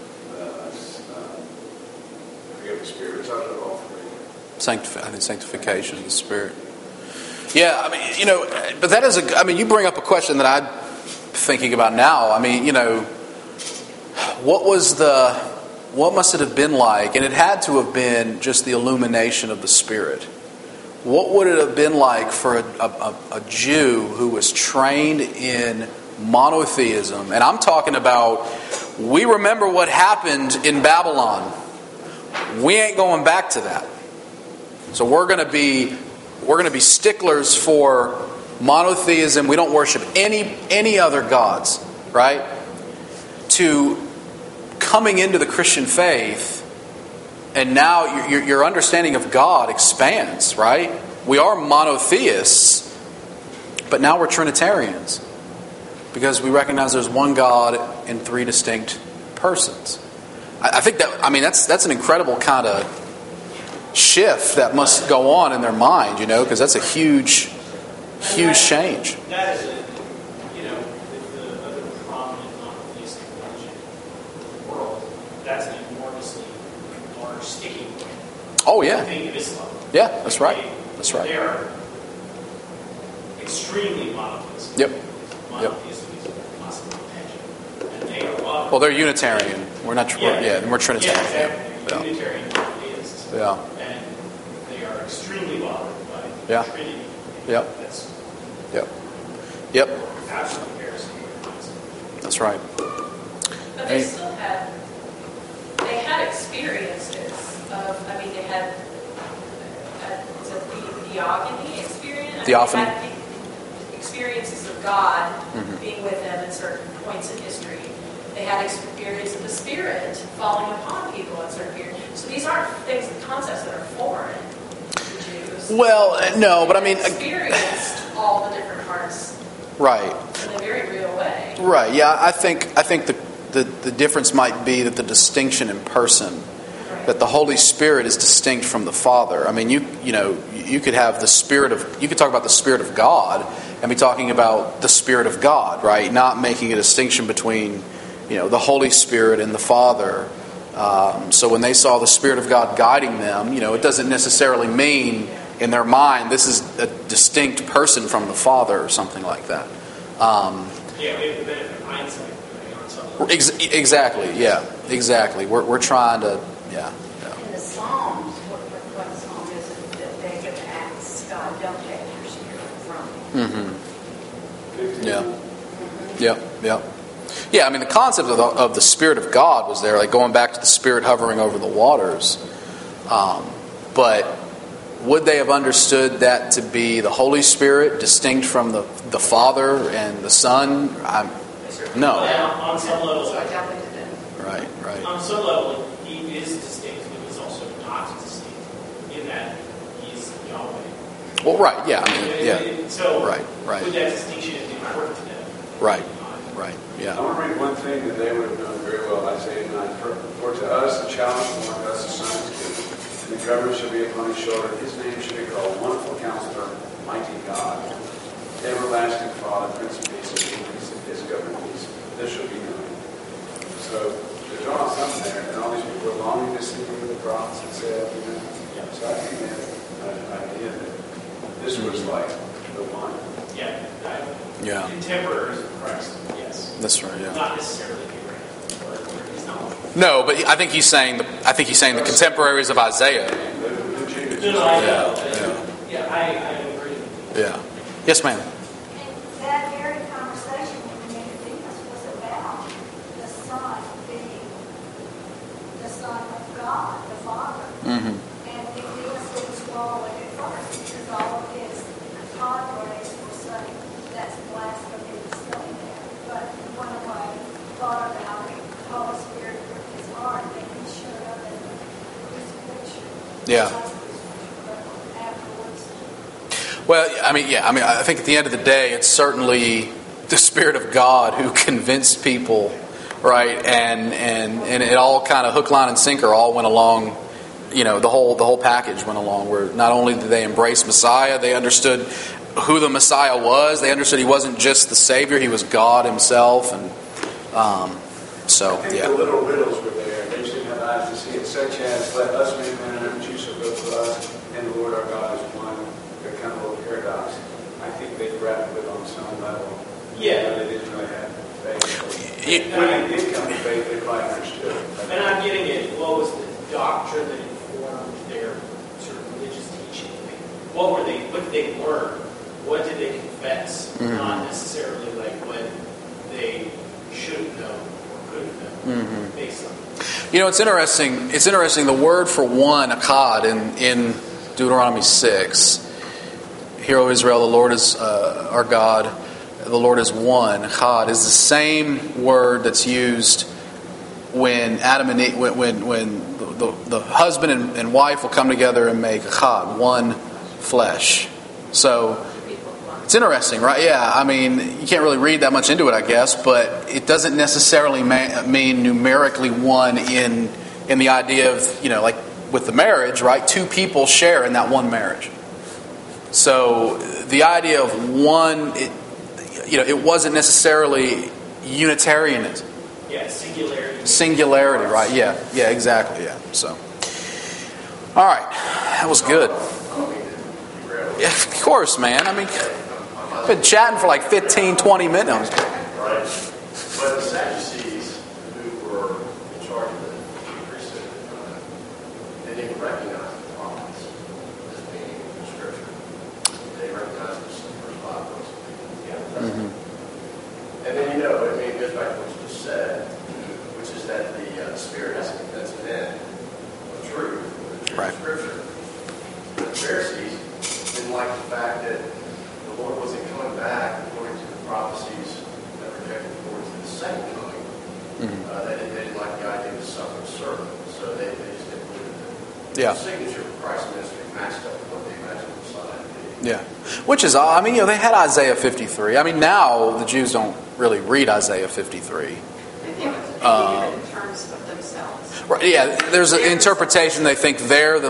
I forget the Spirit. It talks about all three. Sanctification of the Spirit. Yeah, I mean, but that is you bring up a question that I'm thinking about now. I mean, what must it have been like? And it had to have been just the illumination of the Spirit. What would it have been like for a Jew who was trained in monotheism? And I'm talking about, we remember what happened in Babylon. We ain't going back to that. So we're going to be sticklers for monotheism. We don't worship any other gods, right? To coming into the Christian faith, and now your understanding of God expands, right? We are monotheists, but now we're Trinitarians, because we recognize there's one God in three distinct persons. I think that's an incredible kind of shift that must go on in their mind, because that's a huge change. That is with the other prominent monotheistic religion in the world, that's an enormously large sticking point. Oh, yeah. Think of Islam. Yeah, that's right. That's right. They are extremely monotheistic. Yep. Monotheistic is possibly mentioned. And they are Well, they're Unitarian. We're not. We're Trinitarian. Yeah. Unitarian monotheists. Yeah. And they are extremely bothered by Yeah. Trinity. Yep. That's Yep. absolutely heresy. That's right. But they still had experiences of, they had the theogony experience. Theophany. They had experiences of God being with them at certain points in history. They had experience of the Spirit falling upon people at certain periods. So these aren't concepts that are foreign to Jews. Well, no, but they experienced all the different parts. Right. In a very real way. Right. Yeah, I think the difference might be that the distinction in person, that the Holy Spirit is distinct from the Father. I mean, you could have you could talk about the Spirit of God and be talking about the Spirit of God, right? Not making a distinction between, the Holy Spirit and the Father. So when they saw the Spirit of God guiding them, it doesn't necessarily mean in their mind this is a distinct person from the Father or something like that. We have the benefit of hindsight. Exactly. Yeah. Exactly. We're trying to. Yeah. In the Psalms, what psalm is it that David asks God, don't take your spirit from me? Yeah. Yeah. I mean, the concept of the Spirit of God was there, like going back to the Spirit hovering over the waters. But would they have understood that to be the Holy Spirit, distinct from the Father and the Son? No. On some level, So I definitely didn't. Right. on some level, he is distinct, but he's also not distinct in that he's Yahweh. Well, right. Yeah. I mean, yeah. So, Right. would that distinction is important to them? Right. Yeah. I want to read one thing that they would have known very well, Isaiah 9. For to us a child is born, to us a son is given, and the government shall be upon his shoulder. His name shall be called Wonderful Counselor, Mighty God, Everlasting Father, Prince of Peace, and increase of his government peace. This shall be known. So there's all something there, and all these people are longing to see the prophets and say, So I think they had an idea that this was like the one. Yeah. Yeah. Contemporaries of Christ, yes. That's right. Yeah. Not necessarily Abraham, but he's not. No, but I think he's saying the contemporaries of Isaiah. No, I know. Yeah, I agree. Yeah. Yes, ma'am. And that very conversation with Nicodemus was about the Son being the Son of God, the Father. Mm-hmm. And Nicodemus didn't swallow it at first because all of his cadres were saying that's blasphemy to say that. But he went away, thought about it, the Holy Spirit gripped his heart, and he showed up in the crucifixion. Yeah. Afterwards. Well, I mean, I think at the end of the day, it's certainly the Spirit of God who convinced people, right? And it all kind of hook, line, and sinker all went along. You know, the whole package went along. Where not only did they embrace Messiah, they understood who the Messiah was. They understood he wasn't just the Savior; he was God Himself. And so, I think yeah. the little riddles were there. They just didn't have eyes to see it, such as, let us make man in our image, you shall go for us, and the Lord our God is one. They're kind of a little paradox. I think they grappled it on some level. Yeah. They didn't really have faith. Yeah. When they did come to faith, they quite understood. And I'm getting it. What was the doctrine that informed their sort of religious teaching? What did they learn? What did they confess? Mm-hmm. Not necessarily like what they should have known or could have known Mm-hmm. based on. You know, it's interesting. It's interesting. The word for one, akkad, in Deuteronomy 6. Hear, O Israel, the Lord is our God. The Lord is one. Akkad is the same word that's used when Adam and Eve, when the husband and wife will come together and make akkad, one flesh. So it's interesting, right? Yeah, I mean, you can't really read that much into it, I guess, but it doesn't necessarily mean numerically one in the idea of, you know, like with the marriage, right? Two people share in that one marriage. So the idea of one, it wasn't necessarily Unitarianism. Yeah, singularity. Singularity, right? Yeah, exactly. Yeah. So, all right, that was good. Yeah, of course, man. I mean, I've been chatting for like 15, 20 minutes. Right. But the Sadducees, who were in charge of the priesthood at the time, they didn't recognize the prophets as being in Scripture. They recognized the first five books. Mm-hmm. And then, it goes back to what you just said, which is that the Spirit has to convince men of truth, Right. of Scripture. The Pharisees didn't like the fact that the Lord wasn't coming back according to the prophecies that projected towards the second coming. Mm-hmm. They didn't like the idea of the suffering servant, so they just didn't believe that Yeah. the signature of Christ's ministry matched up with what they imagined the Messiah to be. Yeah. Which is, I mean, they had Isaiah 53. I mean, now the Jews don't really read Isaiah 53. They think of it in terms of themselves. Right, yeah, there's an interpretation. They think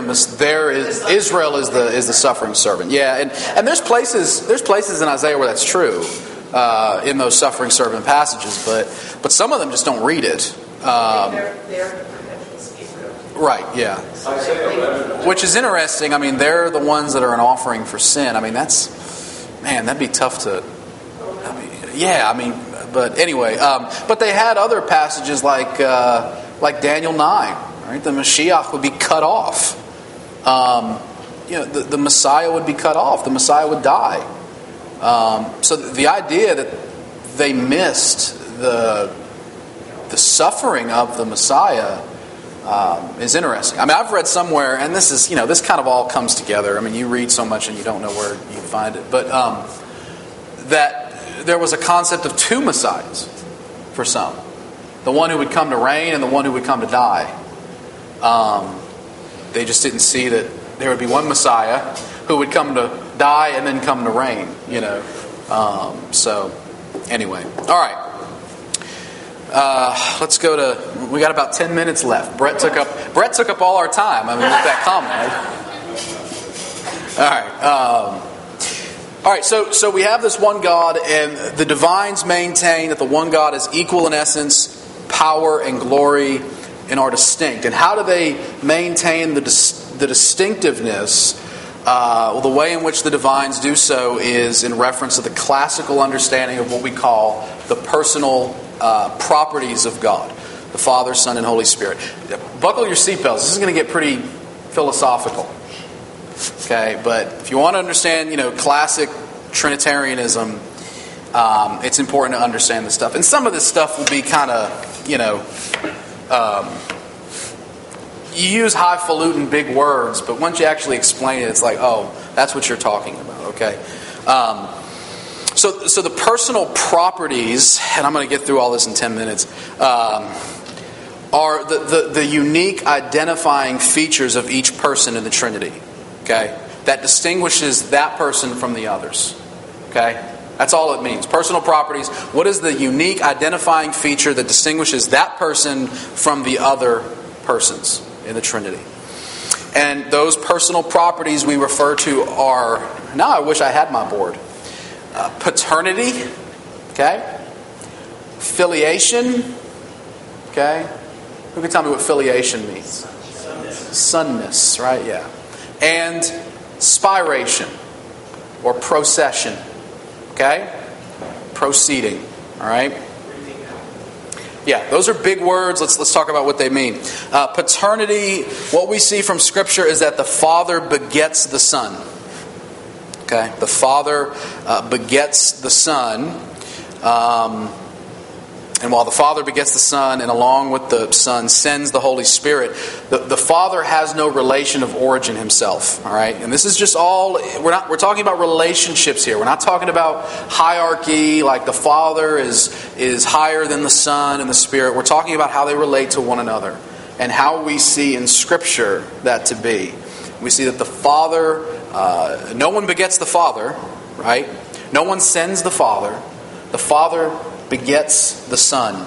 Israel is the suffering servant. Yeah, and there's places in Isaiah where that's true in those suffering servant passages, but some of them just don't read it. They're the perpetual scapegoat. Right. Yeah. Isaiah 11. Which is interesting. I mean, they're the ones that are an offering for sin. I mean, that'd be tough to. But anyway, but they had other passages like Daniel 9, right? The Mashiach would be cut off. The Messiah would be cut off. The Messiah would die. So the idea that they missed the suffering of the Messiah is interesting. I mean, I've read somewhere, and this is, this kind of all comes together. I mean, you read so much and you don't know where you find it. But that there was a concept of two messiahs for some. The one who would come to reign and the one who would come to die. They just didn't see that there would be one Messiah who would come to die and then come to reign, So, anyway. All right. Let's go to... We got about 10 minutes left. Brett took up all our time. I mean, with that comment. All right. So we have this one God, and the divines maintain that the one God is equal in essence, power, and glory, and are distinct. And how do they maintain the distinctiveness? The way in which the divines do so is in reference to the classical understanding of what we call the personal properties of God, the Father, Son, and Holy Spirit. Buckle your seatbelts. This is going to get pretty philosophical. Okay, but if you want to understand, classic Trinitarianism, it's important to understand this stuff. And some of this stuff will be kind of, you use highfalutin big words, but once you actually explain it, it's like, oh, that's what you're talking about, okay? So the personal properties, and I'm going to get through all this in 10 minutes, are the unique identifying features of each person in the Trinity, okay? That distinguishes that person from the others, okay? That's all it means. Personal properties. What is the unique identifying feature that distinguishes that person from the other persons in the Trinity? And those personal properties we refer to are... Now I wish I had my board. Paternity. Okay. Filiation. Okay. Who can tell me what filiation means? Sonness, right? Yeah. And spiration or procession. Okay? Proceeding. All right? Yeah, those are big words. Let's talk about what they mean. Paternity, what we see from Scripture is that the Father begets the Son. Okay? The Father begets the Son. And while the Father begets the Son, and along with the Son sends the Holy Spirit, the Father has no relation of origin himself. All right, and this is just all we're talking about relationships here. We're not talking about hierarchy, like the Father is higher than the Son and the Spirit. We're talking about how they relate to one another and how we see in Scripture that to be. We see that the Father, no one begets the Father, right? No one sends the Father. The Father begets the Son.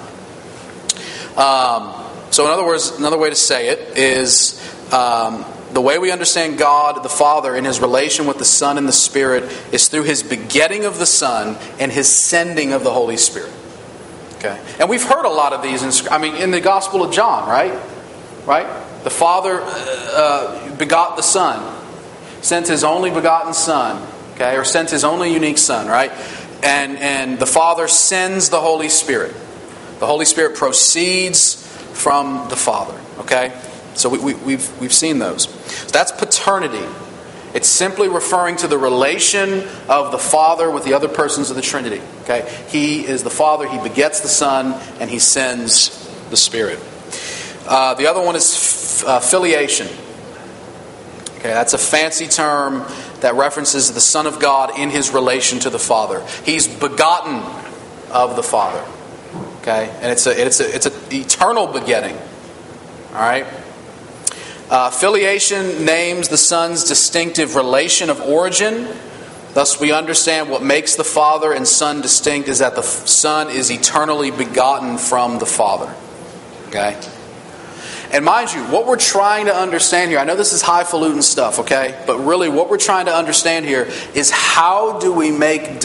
So in other words, another way to say it is the way we understand God, the Father, in His relation with the Son and the Spirit is through His begetting of the Son and His sending of the Holy Spirit. Okay, and we've heard a lot of these in the Gospel of John, right? Right? The Father begot the Son, sent His only begotten Son, okay, or sent His only unique Son, right? And the Father sends the Holy Spirit. The Holy Spirit proceeds from the Father. Okay, so we've seen those. So that's paternity. It's simply referring to the relation of the Father with the other persons of the Trinity. Okay, He is the Father. He begets the Son, and He sends the Spirit. The other one is filiation. Okay, that's a fancy term that references the Son of God in His relation to the Father. He's begotten of the Father. Okay, and it's an eternal begetting. All right. Filiation names the Son's distinctive relation of origin. Thus, we understand what makes the Father and Son distinct is that the Son is eternally begotten from the Father. Okay. And mind you, what we're trying to understand here, I know this is highfalutin stuff, okay? But really what we're trying to understand here is how do we make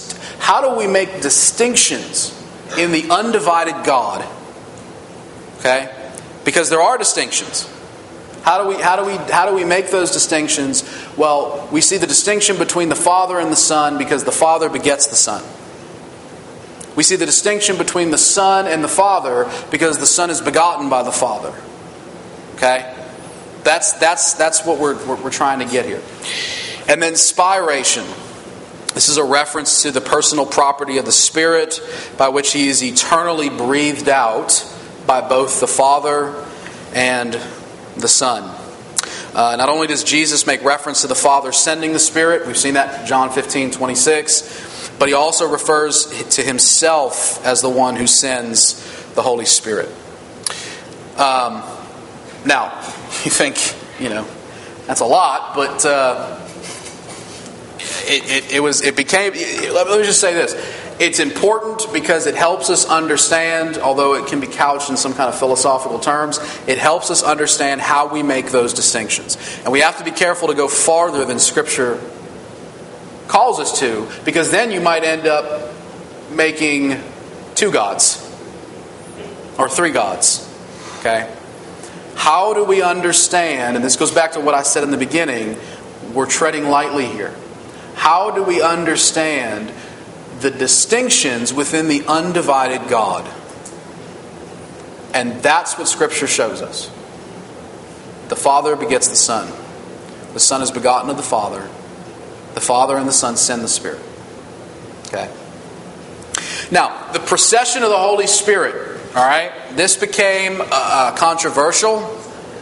distinctions in the undivided God? Okay? Because there are distinctions. How do we make those distinctions? Well, we see the distinction between the Father and the Son because the Father begets the Son. We see the distinction between the Son and the Father because the Son is begotten by the Father. Okay, that's what we're trying to get here. And then spiration. This is a reference to the personal property of the Spirit by which He is eternally breathed out by both the Father and the Son. Not only does Jesus make reference to the Father sending the Spirit, we've seen that in John 15:26, but he also refers to himself as the one who sends the Holy Spirit. Now, you think, that's a lot, but let me just say this. It's important because it helps us understand, although it can be couched in some kind of philosophical terms, it helps us understand how we make those distinctions. And we have to be careful to go farther than Scripture calls us to, because then you might end up making 2 gods or 3 gods. Okay? How do we understand, and this goes back to what I said in the beginning, we're treading lightly here. How do we understand the distinctions within the undivided God? And that's what Scripture shows us. The Father begets the Son. The Son is begotten of the Father. The Father and the Son send the Spirit. Okay? Now, the procession of the Holy Spirit. All right? This became controversial.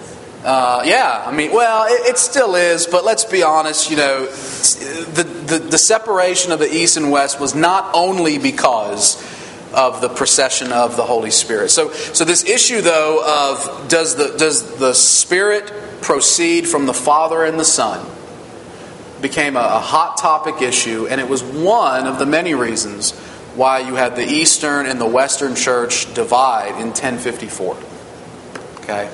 It still is, but let's be honest, the separation of the East and West was not only because of the procession of the Holy Spirit. So this issue, though, of does the Spirit proceed from the Father and the Son became a hot topic issue, and it was one of the many reasons why you had the Eastern and the Western Church divide in 1054. Okay?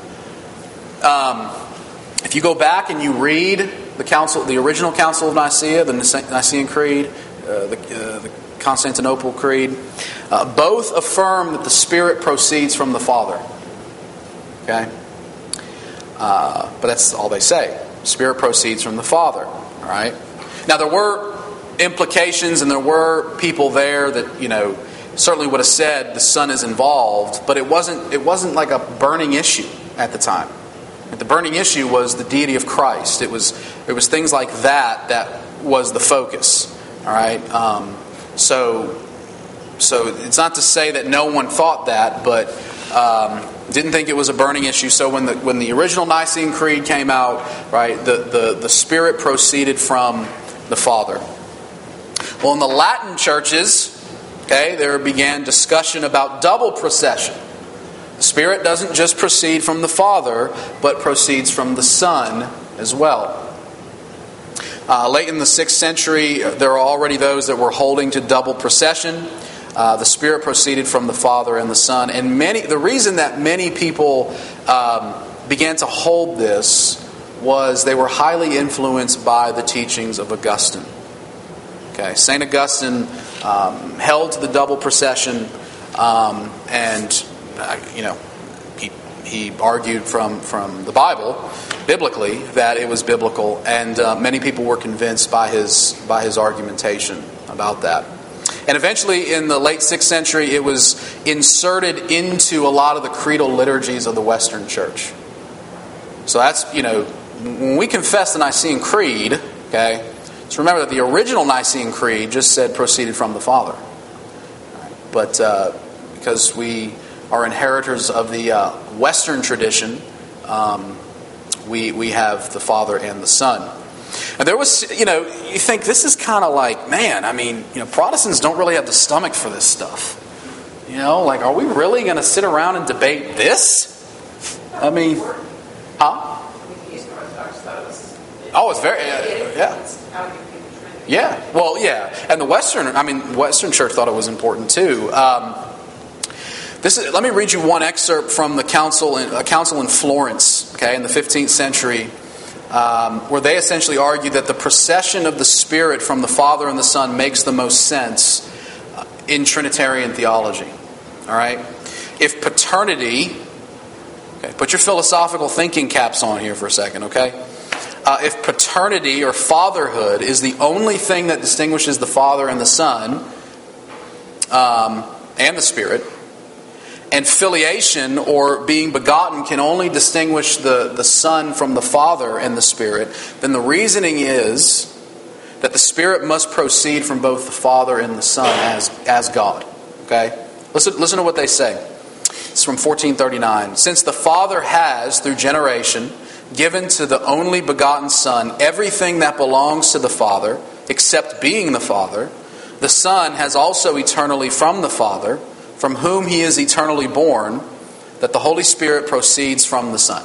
If you go back and you read the original Council of Nicaea, the Nicene Creed, the Constantinople Creed, both affirm that the Spirit proceeds from the Father. Okay? But that's all they say. Spirit proceeds from the Father. All right? Now there were implications, and there were people there that certainly would have said the Son is involved, but it wasn't like a burning issue at the time. The burning issue was the deity of Christ. It was things like that was the focus. All right. So it's not to say that no one thought that, but didn't think it was a burning issue. So when the original Nicene Creed came out, right, the Spirit proceeded from the Father. Well, in the Latin churches, okay, there began discussion about double procession. The Spirit doesn't just proceed from the Father, but proceeds from the Son as well. Late in the 6th century, there are already those that were holding to double procession. The Spirit proceeded from the Father and the Son. And the reason that many people began to hold this was they were highly influenced by the teachings of Augustine. Okay, St. Augustine held to the double procession, and he argued from the Bible, biblically, that it was biblical, and many people were convinced by his argumentation about that. And eventually, in the late 6th century, it was inserted into a lot of the creedal liturgies of the Western Church. So that's, when we confess the Nicene Creed, okay, just remember that the original Nicene Creed just said proceeded from the Father. But because we are inheritors of the Western tradition, we have the Father and the Son. And there was, you think this is kind of like, Protestants don't really have the stomach for this stuff. Are we really going to sit around and debate this? Oh, it's very, yeah. Yeah, well, yeah. And the Western Church thought it was important too. Let me read you one excerpt from a council in Florence, okay, in the 15th century, where they essentially argued that the procession of the Spirit from the Father and the Son makes the most sense in Trinitarian theology. All right? If paternity, okay, put your philosophical thinking caps on here for a second, okay? If paternity or fatherhood is the only thing that distinguishes the Father and the Son and the Spirit, and filiation or being begotten can only distinguish the Son from the Father and the Spirit, then the reasoning is that the Spirit must proceed from both the Father and the Son as God. Okay? Listen to what they say. It's from 1439. Since the Father has, through generation, given to the only begotten Son everything that belongs to the Father, except being the Father, the Son has also eternally from the Father, from whom he is eternally born, that the Holy Spirit proceeds from the Son.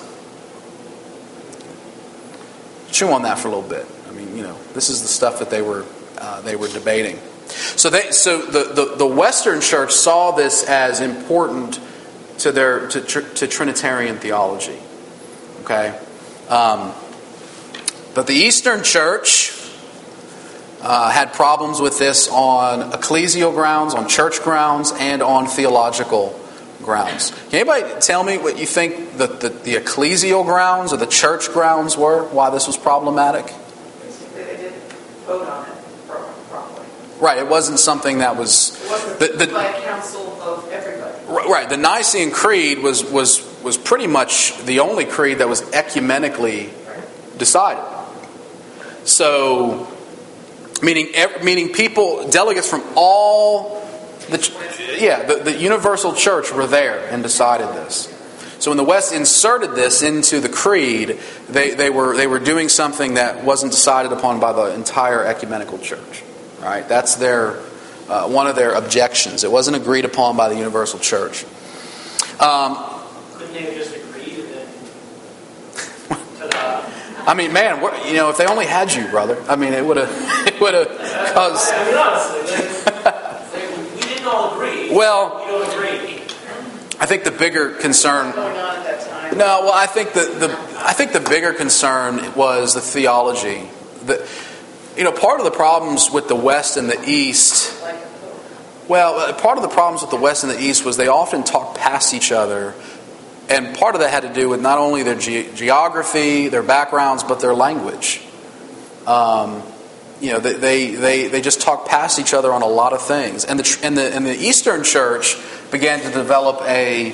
Chew on that for a little bit. I mean, this is the stuff that they were debating. So the Western Church saw this as important to Trinitarian theology. Okay, but the Eastern Church had problems with this on ecclesial grounds, on church grounds, and on theological grounds. Can anybody tell me what you think the ecclesial grounds or the church grounds were, why this was problematic? Basically, they didn't vote on it properly. Right, it wasn't something that was... It wasn't by a council of everybody. Right, the Nicene Creed was pretty much the only creed that was ecumenically decided. So, meaning people, delegates from all... The universal church were there and decided this. So when the West inserted this into the creed, they were doing something that wasn't decided upon by the entire ecumenical church. Right? That's one of their objections. It wasn't agreed upon by the universal church. Couldn't they have just agreed and then? I mean, man, if they only had you, brother. I mean, it would have caused. I mean, honestly, we didn't all agree. Well, we don't agree. I think the bigger concern. Going on at that time. No, well, I think the bigger concern was the theology. Part of the problems with the West and the East. Well, part of the problems with the West and the East was they often talked past each other, and part of that had to do with not only their geography, their backgrounds, but their language. They just talked past each other on a lot of things, and the Eastern Church began to develop a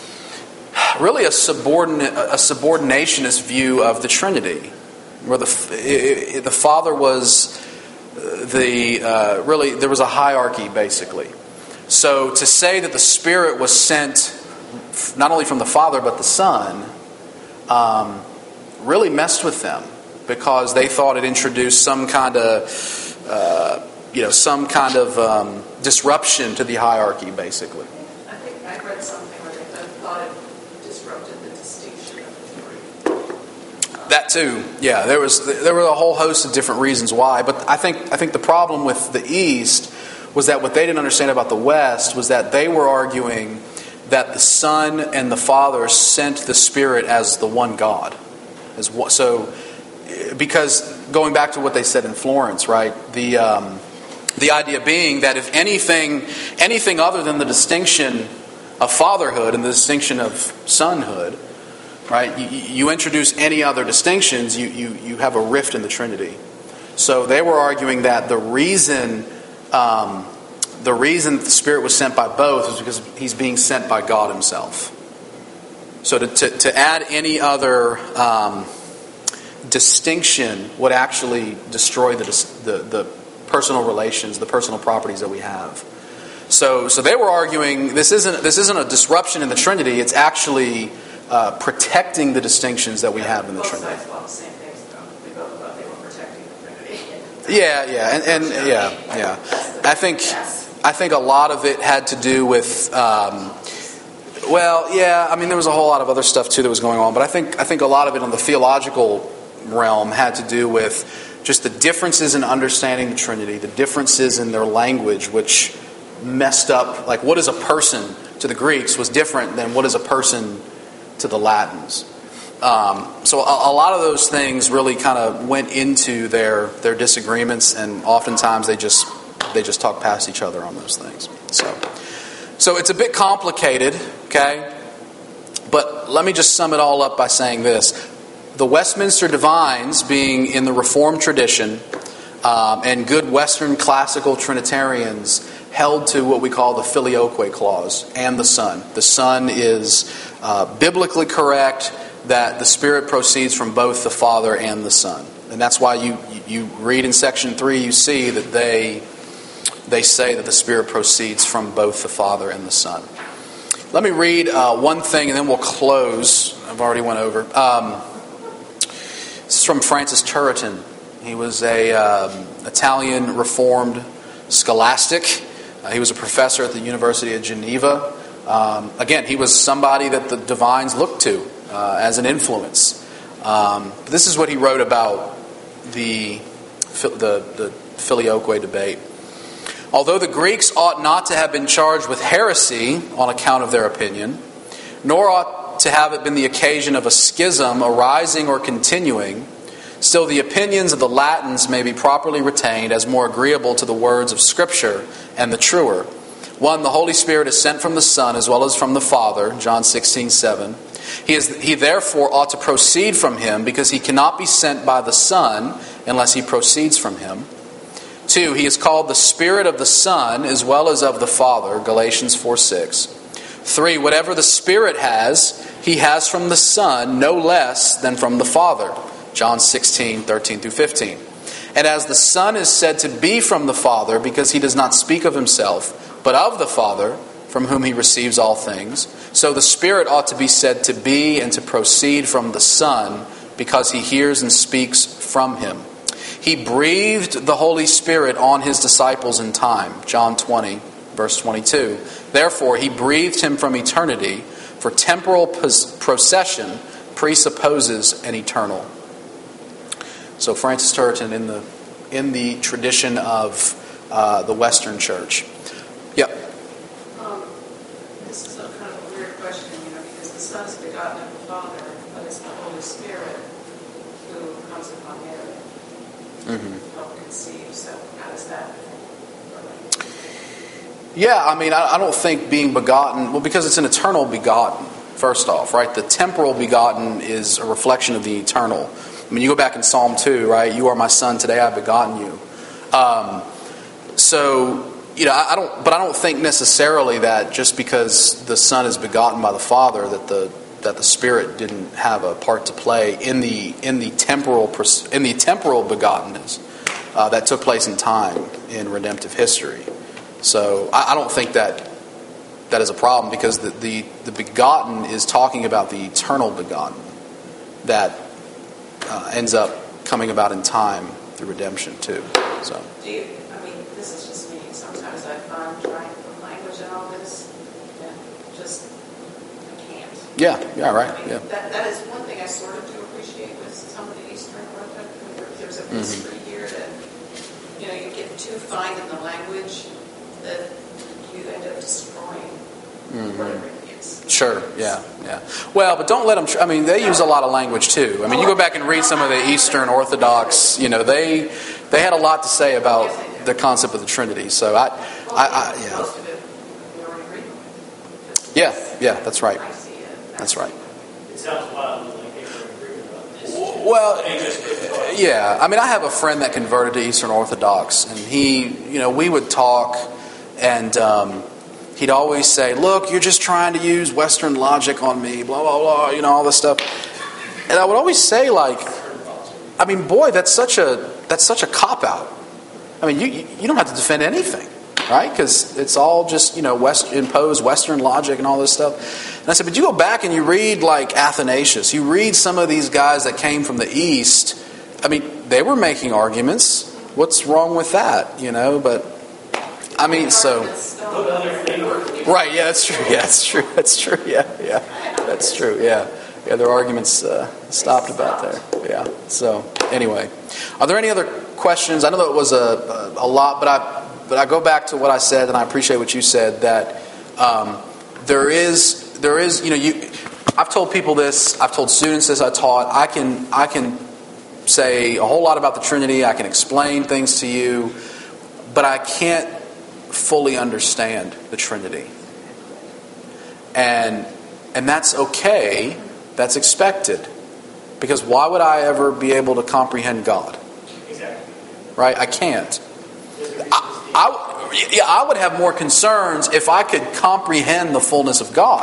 subordinationist view of the Trinity, where the Father was there was a hierarchy basically. So to say that the Spirit was sent not only from the Father but the Son really messed with them, because they thought it introduced some kind of disruption to the hierarchy basically. I think I read something where they thought it disrupted the distinction of the three. That too, yeah. There were a whole host of different reasons why, but I think the problem with the East was that what they didn't understand about the West was that they were arguing that the Son and the Father sent the Spirit as the one God. Because going back to what they said in Florence, right? The idea being that if anything other than the distinction of fatherhood and the distinction of sonhood, right? You introduce any other distinctions, you have a rift in the Trinity. So they were arguing that the reason the Spirit was sent by both is because He's being sent by God Himself. So to add any other distinction would actually destroy the personal relations, the personal properties that we have. So they were arguing this isn't a disruption in the Trinity. It's actually protecting the distinctions that we have in the Trinity. Both sides thought the same things, though. They both thought they were protecting the Trinity. Yeah. I think a lot of it had to do with. There was a whole lot of other stuff too that was going on, but I think a lot of it on the theological realm had to do with just the differences in understanding the Trinity, the differences in their language, which messed up. Like, what is a person to the Greeks was different than what is a person to the Latins. So a lot of those things really kind of went into their disagreements, and oftentimes they just talk past each other on those things. So it's a bit complicated, okay? But let me just sum it all up by saying this. The Westminster Divines, being in the Reformed tradition, and good Western classical Trinitarians held to what we call the Filioque clause and the Son. The Son is biblically correct, that the Spirit proceeds from both the Father and the Son. And that's why you read in section 3, you see that they say that the Spirit proceeds from both the Father and the Son. Let me read one thing and then we'll close. I've already went over. This is from Francis Turretin. He was a Italian Reformed scholastic. He was a professor at the University of Geneva. Again, he was somebody that the divines looked to as an influence. This is what he wrote about the Filioque debate. Although the Greeks ought not to have been charged with heresy on account of their opinion, nor ought to have it been the occasion of a schism arising or continuing, still the opinions of the Latins may be properly retained as more agreeable to the words of Scripture and the truer. 1. The Holy Spirit is sent from the Son as well as from the Father, John 16:7. He therefore ought to proceed from him, because he cannot be sent by the Son unless he proceeds from him. 2. He is called the Spirit of the Son as well as of the Father, Galatians 4:6. 3. Whatever the Spirit has, he has from the Son no less than from the Father, John 16:13-15. And as the Son is said to be from the Father, because he does not speak of himself, but of the Father, from whom he receives all things, so the Spirit ought to be said to be and to proceed from the Son, because he hears and speaks from him. He breathed the Holy Spirit on his disciples in time, John 20, verse 22. Therefore, he breathed him from eternity, for temporal procession presupposes an eternal. So Francis Turretin in the tradition of the Western Church. Yep. This is a kind of a weird question, because the Son is begotten of the Father, but it's the Holy Spirit who comes upon Mary. Help conceive. So how does that relate? Yeah, I don't think being begotten, because it's an eternal begotten, first off, right? The temporal begotten is a reflection of the eternal. You go back in Psalm 2, right? You are my son, today I've begotten you. I don't think necessarily that just because the Son is begotten by the Father that the Spirit didn't have a part to play in the temporal begottenness that took place in time in redemptive history. So I don't think that is a problem, because the begotten is talking about the eternal begotten that ends up coming about in time through redemption too. So. This is just me. Sometimes I find trying to put language in all this, and just I can't. Yeah, right. That is one thing I sort of do appreciate with some of the Eastern Orthodox. There's a mystery here that you get too fine in the language that you end up destroying whatever it is. Sure. Yeah. Well, but don't let them. They use a lot of language too. You go back and read some of the Eastern Orthodox. They had a lot to say about the concept of the Trinity. So Most of it we already agree with. Yeah, that's right. I see it. That's right. It sounds wild like they were agreeing about this. Well, yeah. I have a friend that converted to Eastern Orthodox, and we would talk, and he'd always say, "Look, you're just trying to use Western logic on me, blah blah blah," all this stuff. And I would always say, boy, that's such a cop out. You don't have to defend anything, right? Because it's all just imposed Western logic and all this stuff. And I said, but you go back and you read like Athanasius, you read some of these guys that came from the East. They were making arguments. What's wrong with that? But so. Right? Yeah, that's true. Yeah, that's true. That's true. Yeah, that's true. Yeah. Their arguments stopped about there. Yeah. So anyway, are there any other questions? I know that was a lot, but I go back to what I said, and I appreciate what you said, that there is I've told people this, I've told students this, I taught. I can say a whole lot about the Trinity. I can explain things to you, but I can't fully understand the Trinity, and that's okay. That's expected, because why would I ever be able to comprehend God? Exactly. Right? I can't. I would have more concerns if I could comprehend the fullness of God.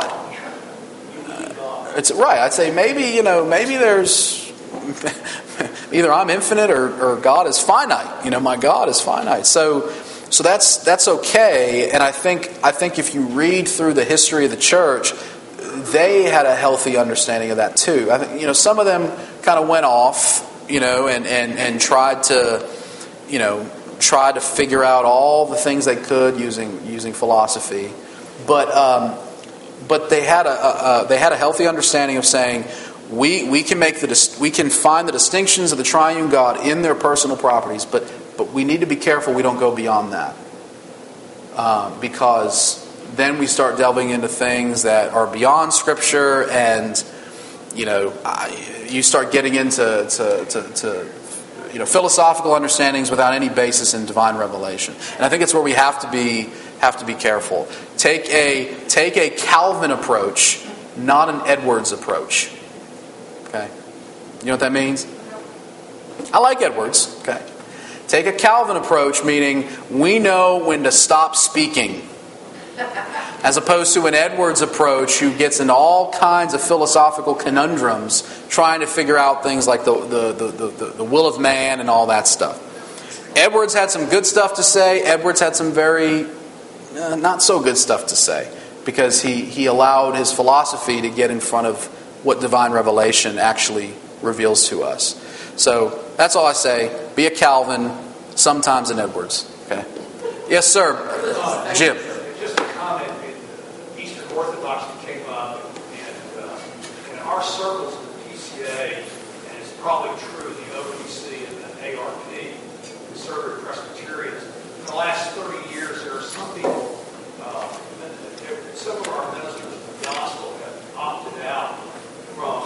It's right. I'd say maybe there's either I'm infinite or God is finite. My God is finite. So So that's okay, and I think if you read through the history of the church, they had a healthy understanding of that too. I think some of them kind of went off, and tried to figure out all the things they could using philosophy, but they had a healthy understanding of saying we can find the distinctions of the triune God in their personal properties, but we need to be careful we don't go beyond that, because then we start delving into things that are beyond Scripture, and you start getting into philosophical understandings without any basis in divine revelation. And I think it's where we have to be careful. Take a Calvin approach, not an Edwards approach. Okay, you know what that means? I like Edwards. Okay. Take a Calvin approach, meaning we know when to stop speaking, as opposed to an Edwards approach who gets into all kinds of philosophical conundrums trying to figure out things like the will of man and all that stuff. Edwards had some good stuff to say. Edwards had some very not so good stuff to say, because he allowed his philosophy to get in front of what divine revelation actually reveals to us. So that's all I say. Be a Calvin, sometimes an Edwards. Okay. Yes, sir. Jim. Just a comment. Eastern Orthodoxy came up, and in our circles in the PCA, and it's probably true in the OPC and the ARP, Conservative Presbyterians, in the last 30 years, there are some people, some of our ministers of the gospel have opted out from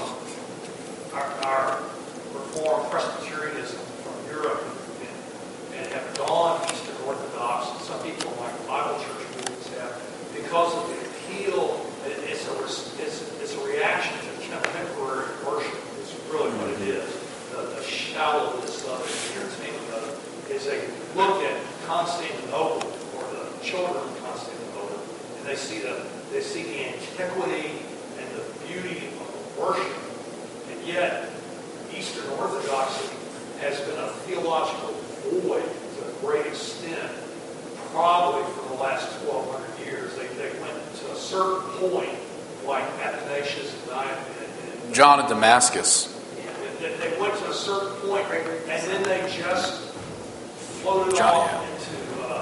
our Reformed Presbyterianism from Europe and have gone Eastern Orthodox. And some people like Bible church movements have, because of the appeal. It's a reaction to contemporary worship. It's really what it is. The shallowness of it, the entertainment of it, is a look at Constantinople or the children of Constantinople, and they see the antiquity and the beauty of the worship, and yet Eastern Orthodoxy has been a theological void to a great extent, probably for the last 1,200 years. They went to a certain point, like Athanasius and John of Damascus. They went to a certain point, and then they just floated off into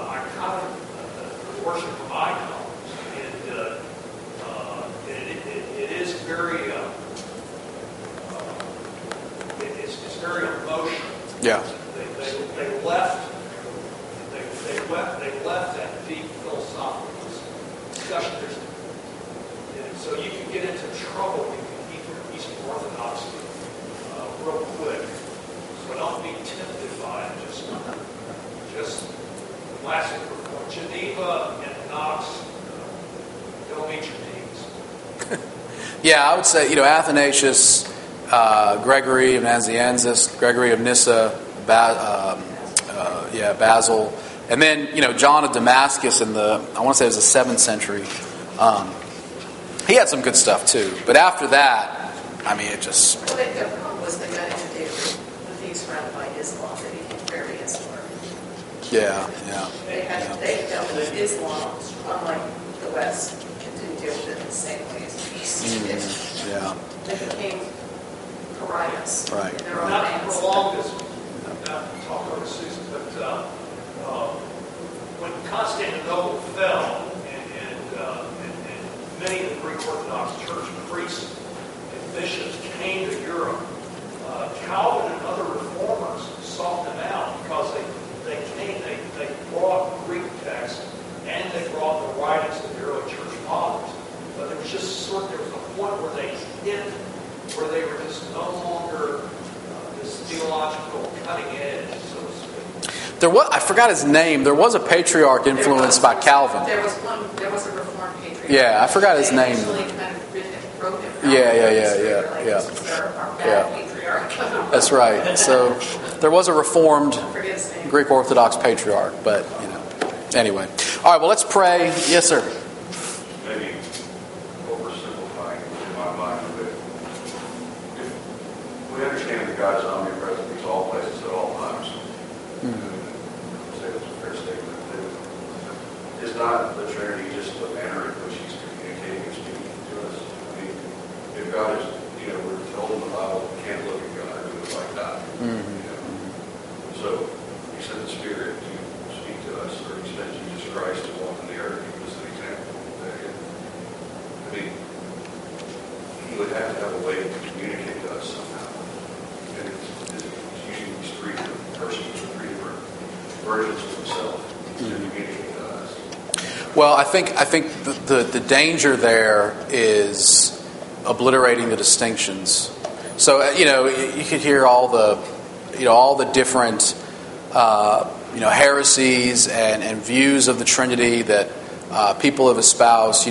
worship of icons, and it is very. It's very emotional. Yeah. They left that deep philosophical discussion. And so you can get into trouble with Eastern Orthodoxy real quick. So don't be tempted by it. Just classic reform. Geneva and Knox, don't meet your needs. Yeah, I would say Athanasius, Gregory of Nazianzus, Gregory of Nyssa, Basil, and then John of Damascus in I want to say it was the 7th century. He had some good stuff too, but after that, it just. Well, the problem was they got inundated with things surrounded by Islam. They became very insular. Yeah. They dealt with Islam, unlike the West, didn't deal with it in the same way as the East did. Yeah. They became pariahs. Right. In their own Not to hands. prolong this, not to talk over Susan, but when Constantinople fell, and many of the Greek Orthodox Church priests and bishops came to Europe, Calvin and other reformers sought them out because they brought Greek texts and they brought the writings of the early church fathers. But there was a point where they hit, where they were just no longer this theological cutting edge, so to speak. I forgot his name. There was a patriarch influenced by Calvin. There was a Reformed patriarch. Yeah, I forgot his name. Actually kind of wrote him. Yeah. Patriarch. That's right. So there was a Reformed Forget his name. Greek Orthodox patriarch, but anyway. All right. Well, let's pray. Yes, sir. Maybe oversimplifying in my mind, but if we understand that God is omnipresent, He's all places at all times. Say that's a fair statement. not the Trinity just the manner in which He's communicating and speaking to us? I mean, if God is, we're told in the Bible, we can't look at God and look like God. So He sent the Spirit to speak to us, or He sent Jesus Christ to walk on the earth. He was an example. I mean, He would have to have a way to communicate to us somehow. And it's using these three different persons, or three different versions of Himself to communicate to us. Well, I think the danger there is obliterating the distinctions. So you could hear all the different heresies and views of the Trinity that people have espoused.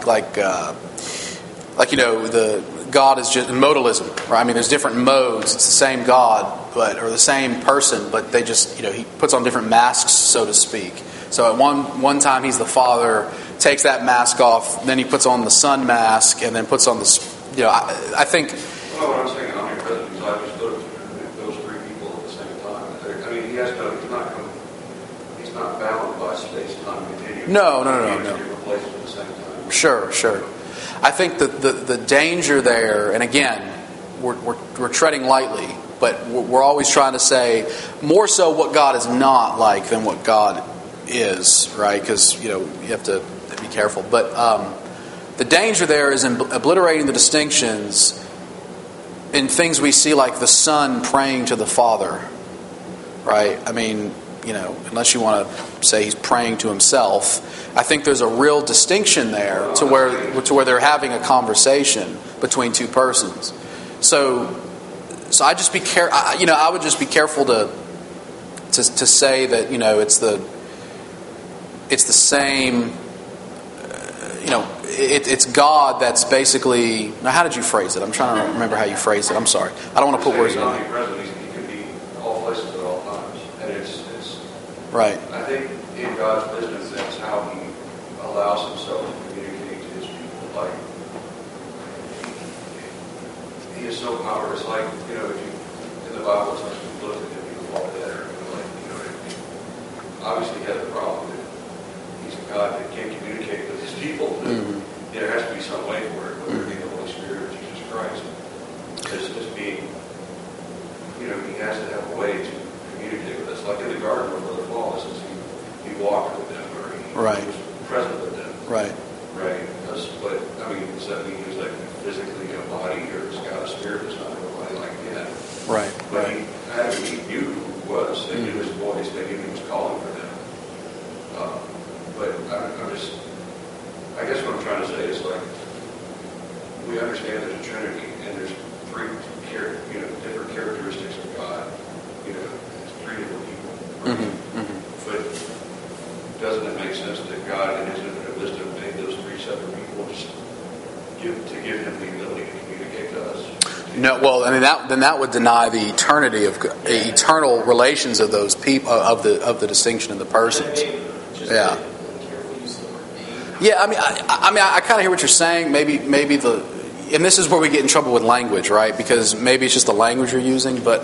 The God is just modalism, right? I mean, there's different modes. It's the same God, or the same person, but they just He puts on different masks, so to speak. So at one time He's the Father, takes that mask off, then He puts on the Son mask, and then puts on the I think. Well, what I'm saying, omnipresent, He's understood those three people at the same time. I mean, He's not bound by space, time, continuum. No. Different places at the same time. Sure. I think that the danger there, and again, we're treading lightly, but we're always trying to say more so what God is not like than what God is, right? Because you have to be careful. But the danger there is in obliterating the distinctions in things we see, like the Son praying to the Father, right? I mean, unless you want to say He's praying to Himself, I think there's a real distinction there to where they're having a conversation between two persons. So I just be I would just be careful to say that it's the same. It's God that's basically. Now, how did you phrase it? I'm trying to remember how you phrased it. I'm sorry. I don't want to put words in. He can be all places at all times, and it's right. I think in God's business, that's how He allows Himself to communicate to His people. Like He is so powerful. It's like if you in the Bible, it's like you look at Him, you fall dead, obviously He has a problem. He's a God that can't communicate with His people. There has to be some way for it, whether it be the Holy Spirit or Jesus Christ. Just being, He has to have a way to communicate with us. Like in the garden before the fall, it says He walked with them, or He was present with them. Right. But does that mean He was like physically a body, or has God a spirit that's not a body like that? Right. But He knew who He was. They knew His voice. They knew He was calling for them. But I guess what I'm trying to say is we understand there's a Trinity, and there's three different characteristics of God. It's three different people. But doesn't it make sense that God, in His infinite wisdom, made those three separate people just give Him the ability to communicate to us? No, well, I mean that would deny the eternity of eternal relations of those people of the distinction of the persons. Yeah. Yeah, I kind of hear what you're saying. Maybe and this is where we get in trouble with language, right? Because maybe it's just the language you're using, but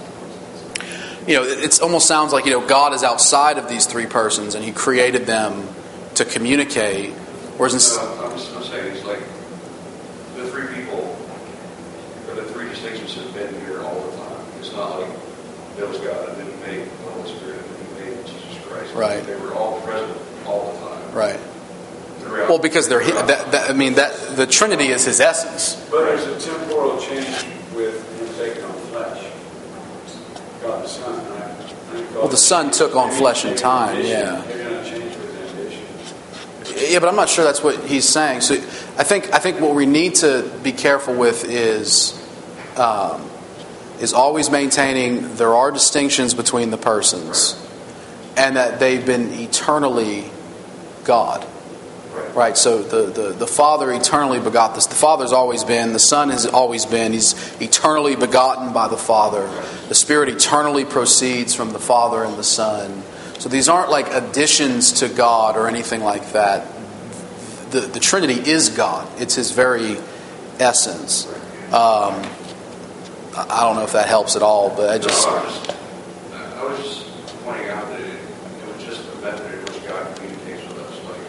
it almost sounds like God is outside of these three persons and He created them to communicate. Whereas I'm saying it's like the three people, or the three distinctions have been here all the time. It's not like there was God and then He made the Holy Spirit and then He made Jesus Christ. Right. They were all present all the time. Right. Well, because they're the Trinity is His essence. But there's a temporal change with Him taking on flesh. God the Son, right? Well, the Son took on flesh and time. Yeah. They're going to change with His. Yeah, but I'm not sure that's what He's saying. So I think what we need to be careful with is always maintaining there are distinctions between the persons, and that they've been eternally God. Right, so the Father eternally begot this. The Father's always been. The Son has always been. He's eternally begotten by the Father. The Spirit eternally proceeds from the Father and the Son. So these aren't like additions to God or anything like that. The Trinity is God. It's His very essence. I don't know if that helps at all, but I was just pointing out that it was just the method in which God communicates with us. Like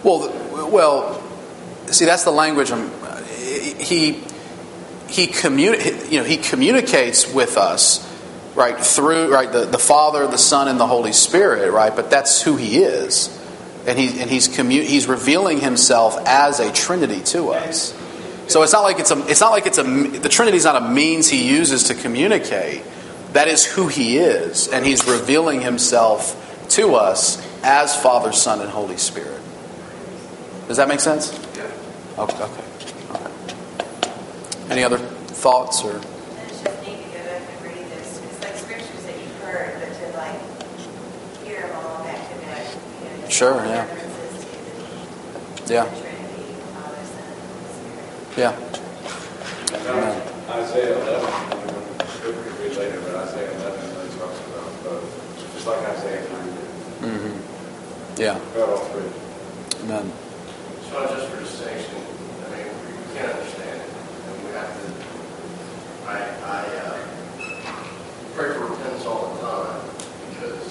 Well, see, that's the language. He communicates with us, right, through the Father, the Son, and the Holy Spirit, right? But that's who He is, and he's revealing Himself as a Trinity to us. So it's not like the Trinity's not a means He uses to communicate. That is who He is, and He's revealing Himself to us as Father, Son, and Holy Spirit. Does that make sense? Yeah. Okay. Any other thoughts or? And it's just neat to go back and read this. It's like scriptures that you've heard, but to like hear them all back to back. Just Sure, yeah. references to Yeah. the Trinity, Father, Son, and Holy Spirit. Yeah. Isaiah 11, we could read later, but Isaiah 11 really talks about both, just like Isaiah 9 did. Mm-hmm. Yeah. About all three. Amen. It's not just for distinction. I mean, we can't understand it. And we have to. I pray for repentance all the time because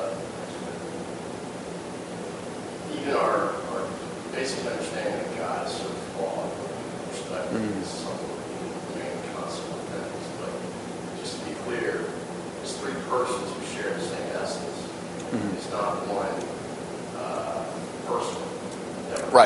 even our basic understanding of God is so flawed. Respect is something we remain constant repentance. But just to be clear, it's three persons who share the same essence. It's not one person. Right.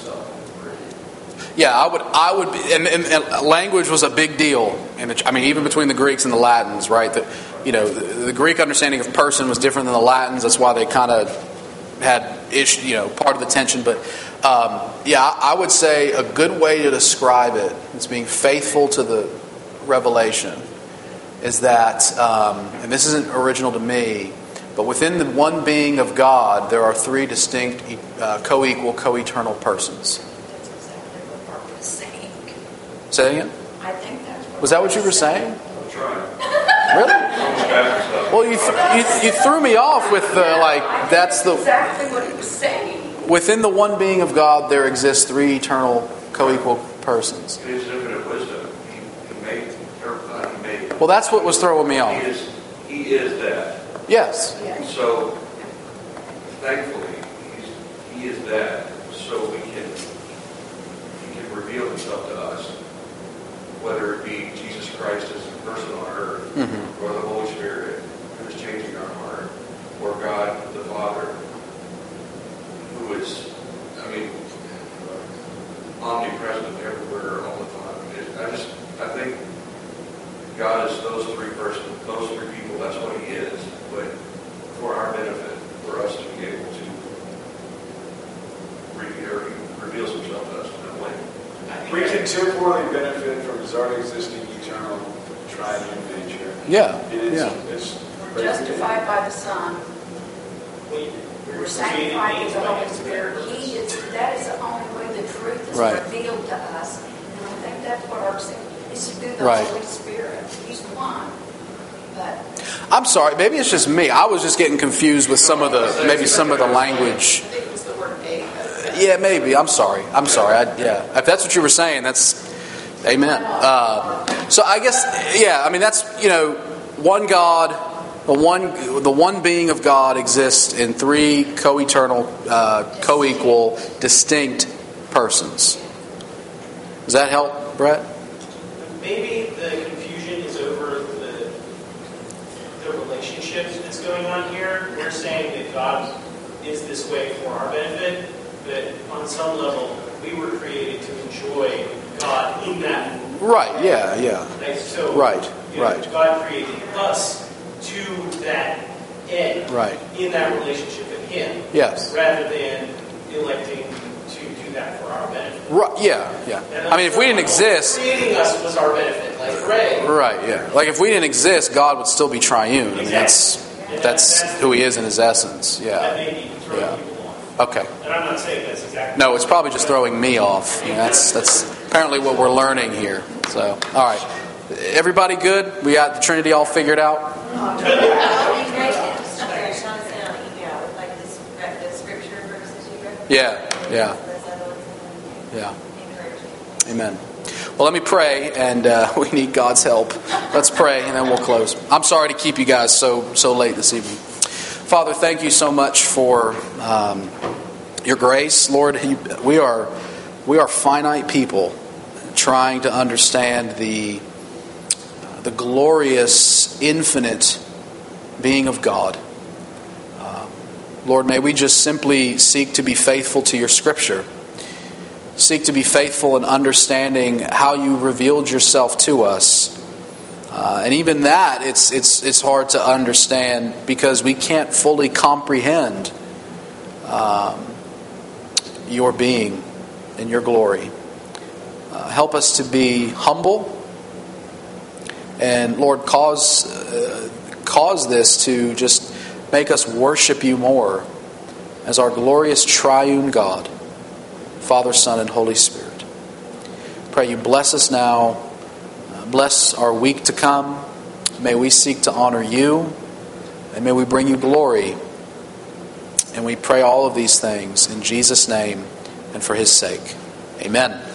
Yeah, I would be, and language was a big deal. And I mean, even between the Greeks and the Latins, right? The Greek understanding of person was different than the Latins. That's why they kind of had part of the tension. But I would say a good way to describe it as being faithful to the revelation is that, and this isn't original to me, but within the one being of God, there are three distinct, co-equal, co-eternal persons. That's exactly what Mark was saying. Say that again? I think that's what Was that what you were saying? I'm trying. Really? Stuff. Well, you threw me off with that's the exactly what he was saying. within the one being of God there exist three eternal co-equal persons. In His infinite wisdom, He made everything. He made. Well, that's what was throwing me off. He is that. Yes. So, thankfully, He is that. So He can reveal Himself to us, whether it be Jesus Christ as a person on earth, or the Holy Spirit who is changing our heart, or God the Father, who is, omnipresent everywhere all the time. I think God is those three persons, those three people. That's what He is. But for our benefit, for us to be able to reveal Himself to us in that way. We can temporarily benefit from His already existing eternal triune nature. Yeah. And it's We're justified by the Son. We're sanctified by the Holy Spirit. That is the only way the truth is revealed to us. And I think that's what our sin is through the Holy Spirit. He's one. But I'm sorry, maybe it's just me. I was just getting confused with some of the language. I think it was the word a. Yeah, maybe. I'm sorry. If that's what you were saying, that's amen. So I guess, that's one God. The one being of God exists in three co-eternal, co-equal, distinct persons. Does that help, Brett? Maybe the confusion is over the relationship that's going on here. We're saying that God is this way for our benefit, but on some level, we were created to enjoy God in that. Right, yeah. Right? So, Right. God created us to that end, in that relationship with Him, yes, rather than electing to do that for our benefit. Right, yeah. If we didn't exist, creating us was our benefit, like Ray. Right, yeah. Like if we didn't exist, God would still be triune. Exactly. That's who He is in His essence. That Yeah. may be throwing people off. Okay. And I'm not saying that's exactly. No, it's probably just throwing me off. That's apparently what we're learning here. So, all right. Everybody good? We got the Trinity all figured out? Yeah. Amen. Well, let me pray, and we need God's help. Let's pray, and then we'll close. I'm sorry to keep you guys so late this evening. Father, thank you so much for your grace, Lord. We are finite people trying to understand the glorious, infinite being of God. Lord, may we just simply seek to be faithful to your Scripture. Seek to be faithful in understanding how you revealed yourself to us. And even that, it's hard to understand because we can't fully comprehend your being and your glory. Help us to be humble. And Lord, cause this to just make us worship you more as our glorious triune God, Father, Son, and Holy Spirit. Pray you bless us now. Bless our week to come. May we seek to honor you. And may we bring you glory. And we pray all of these things in Jesus' name and for his sake. Amen.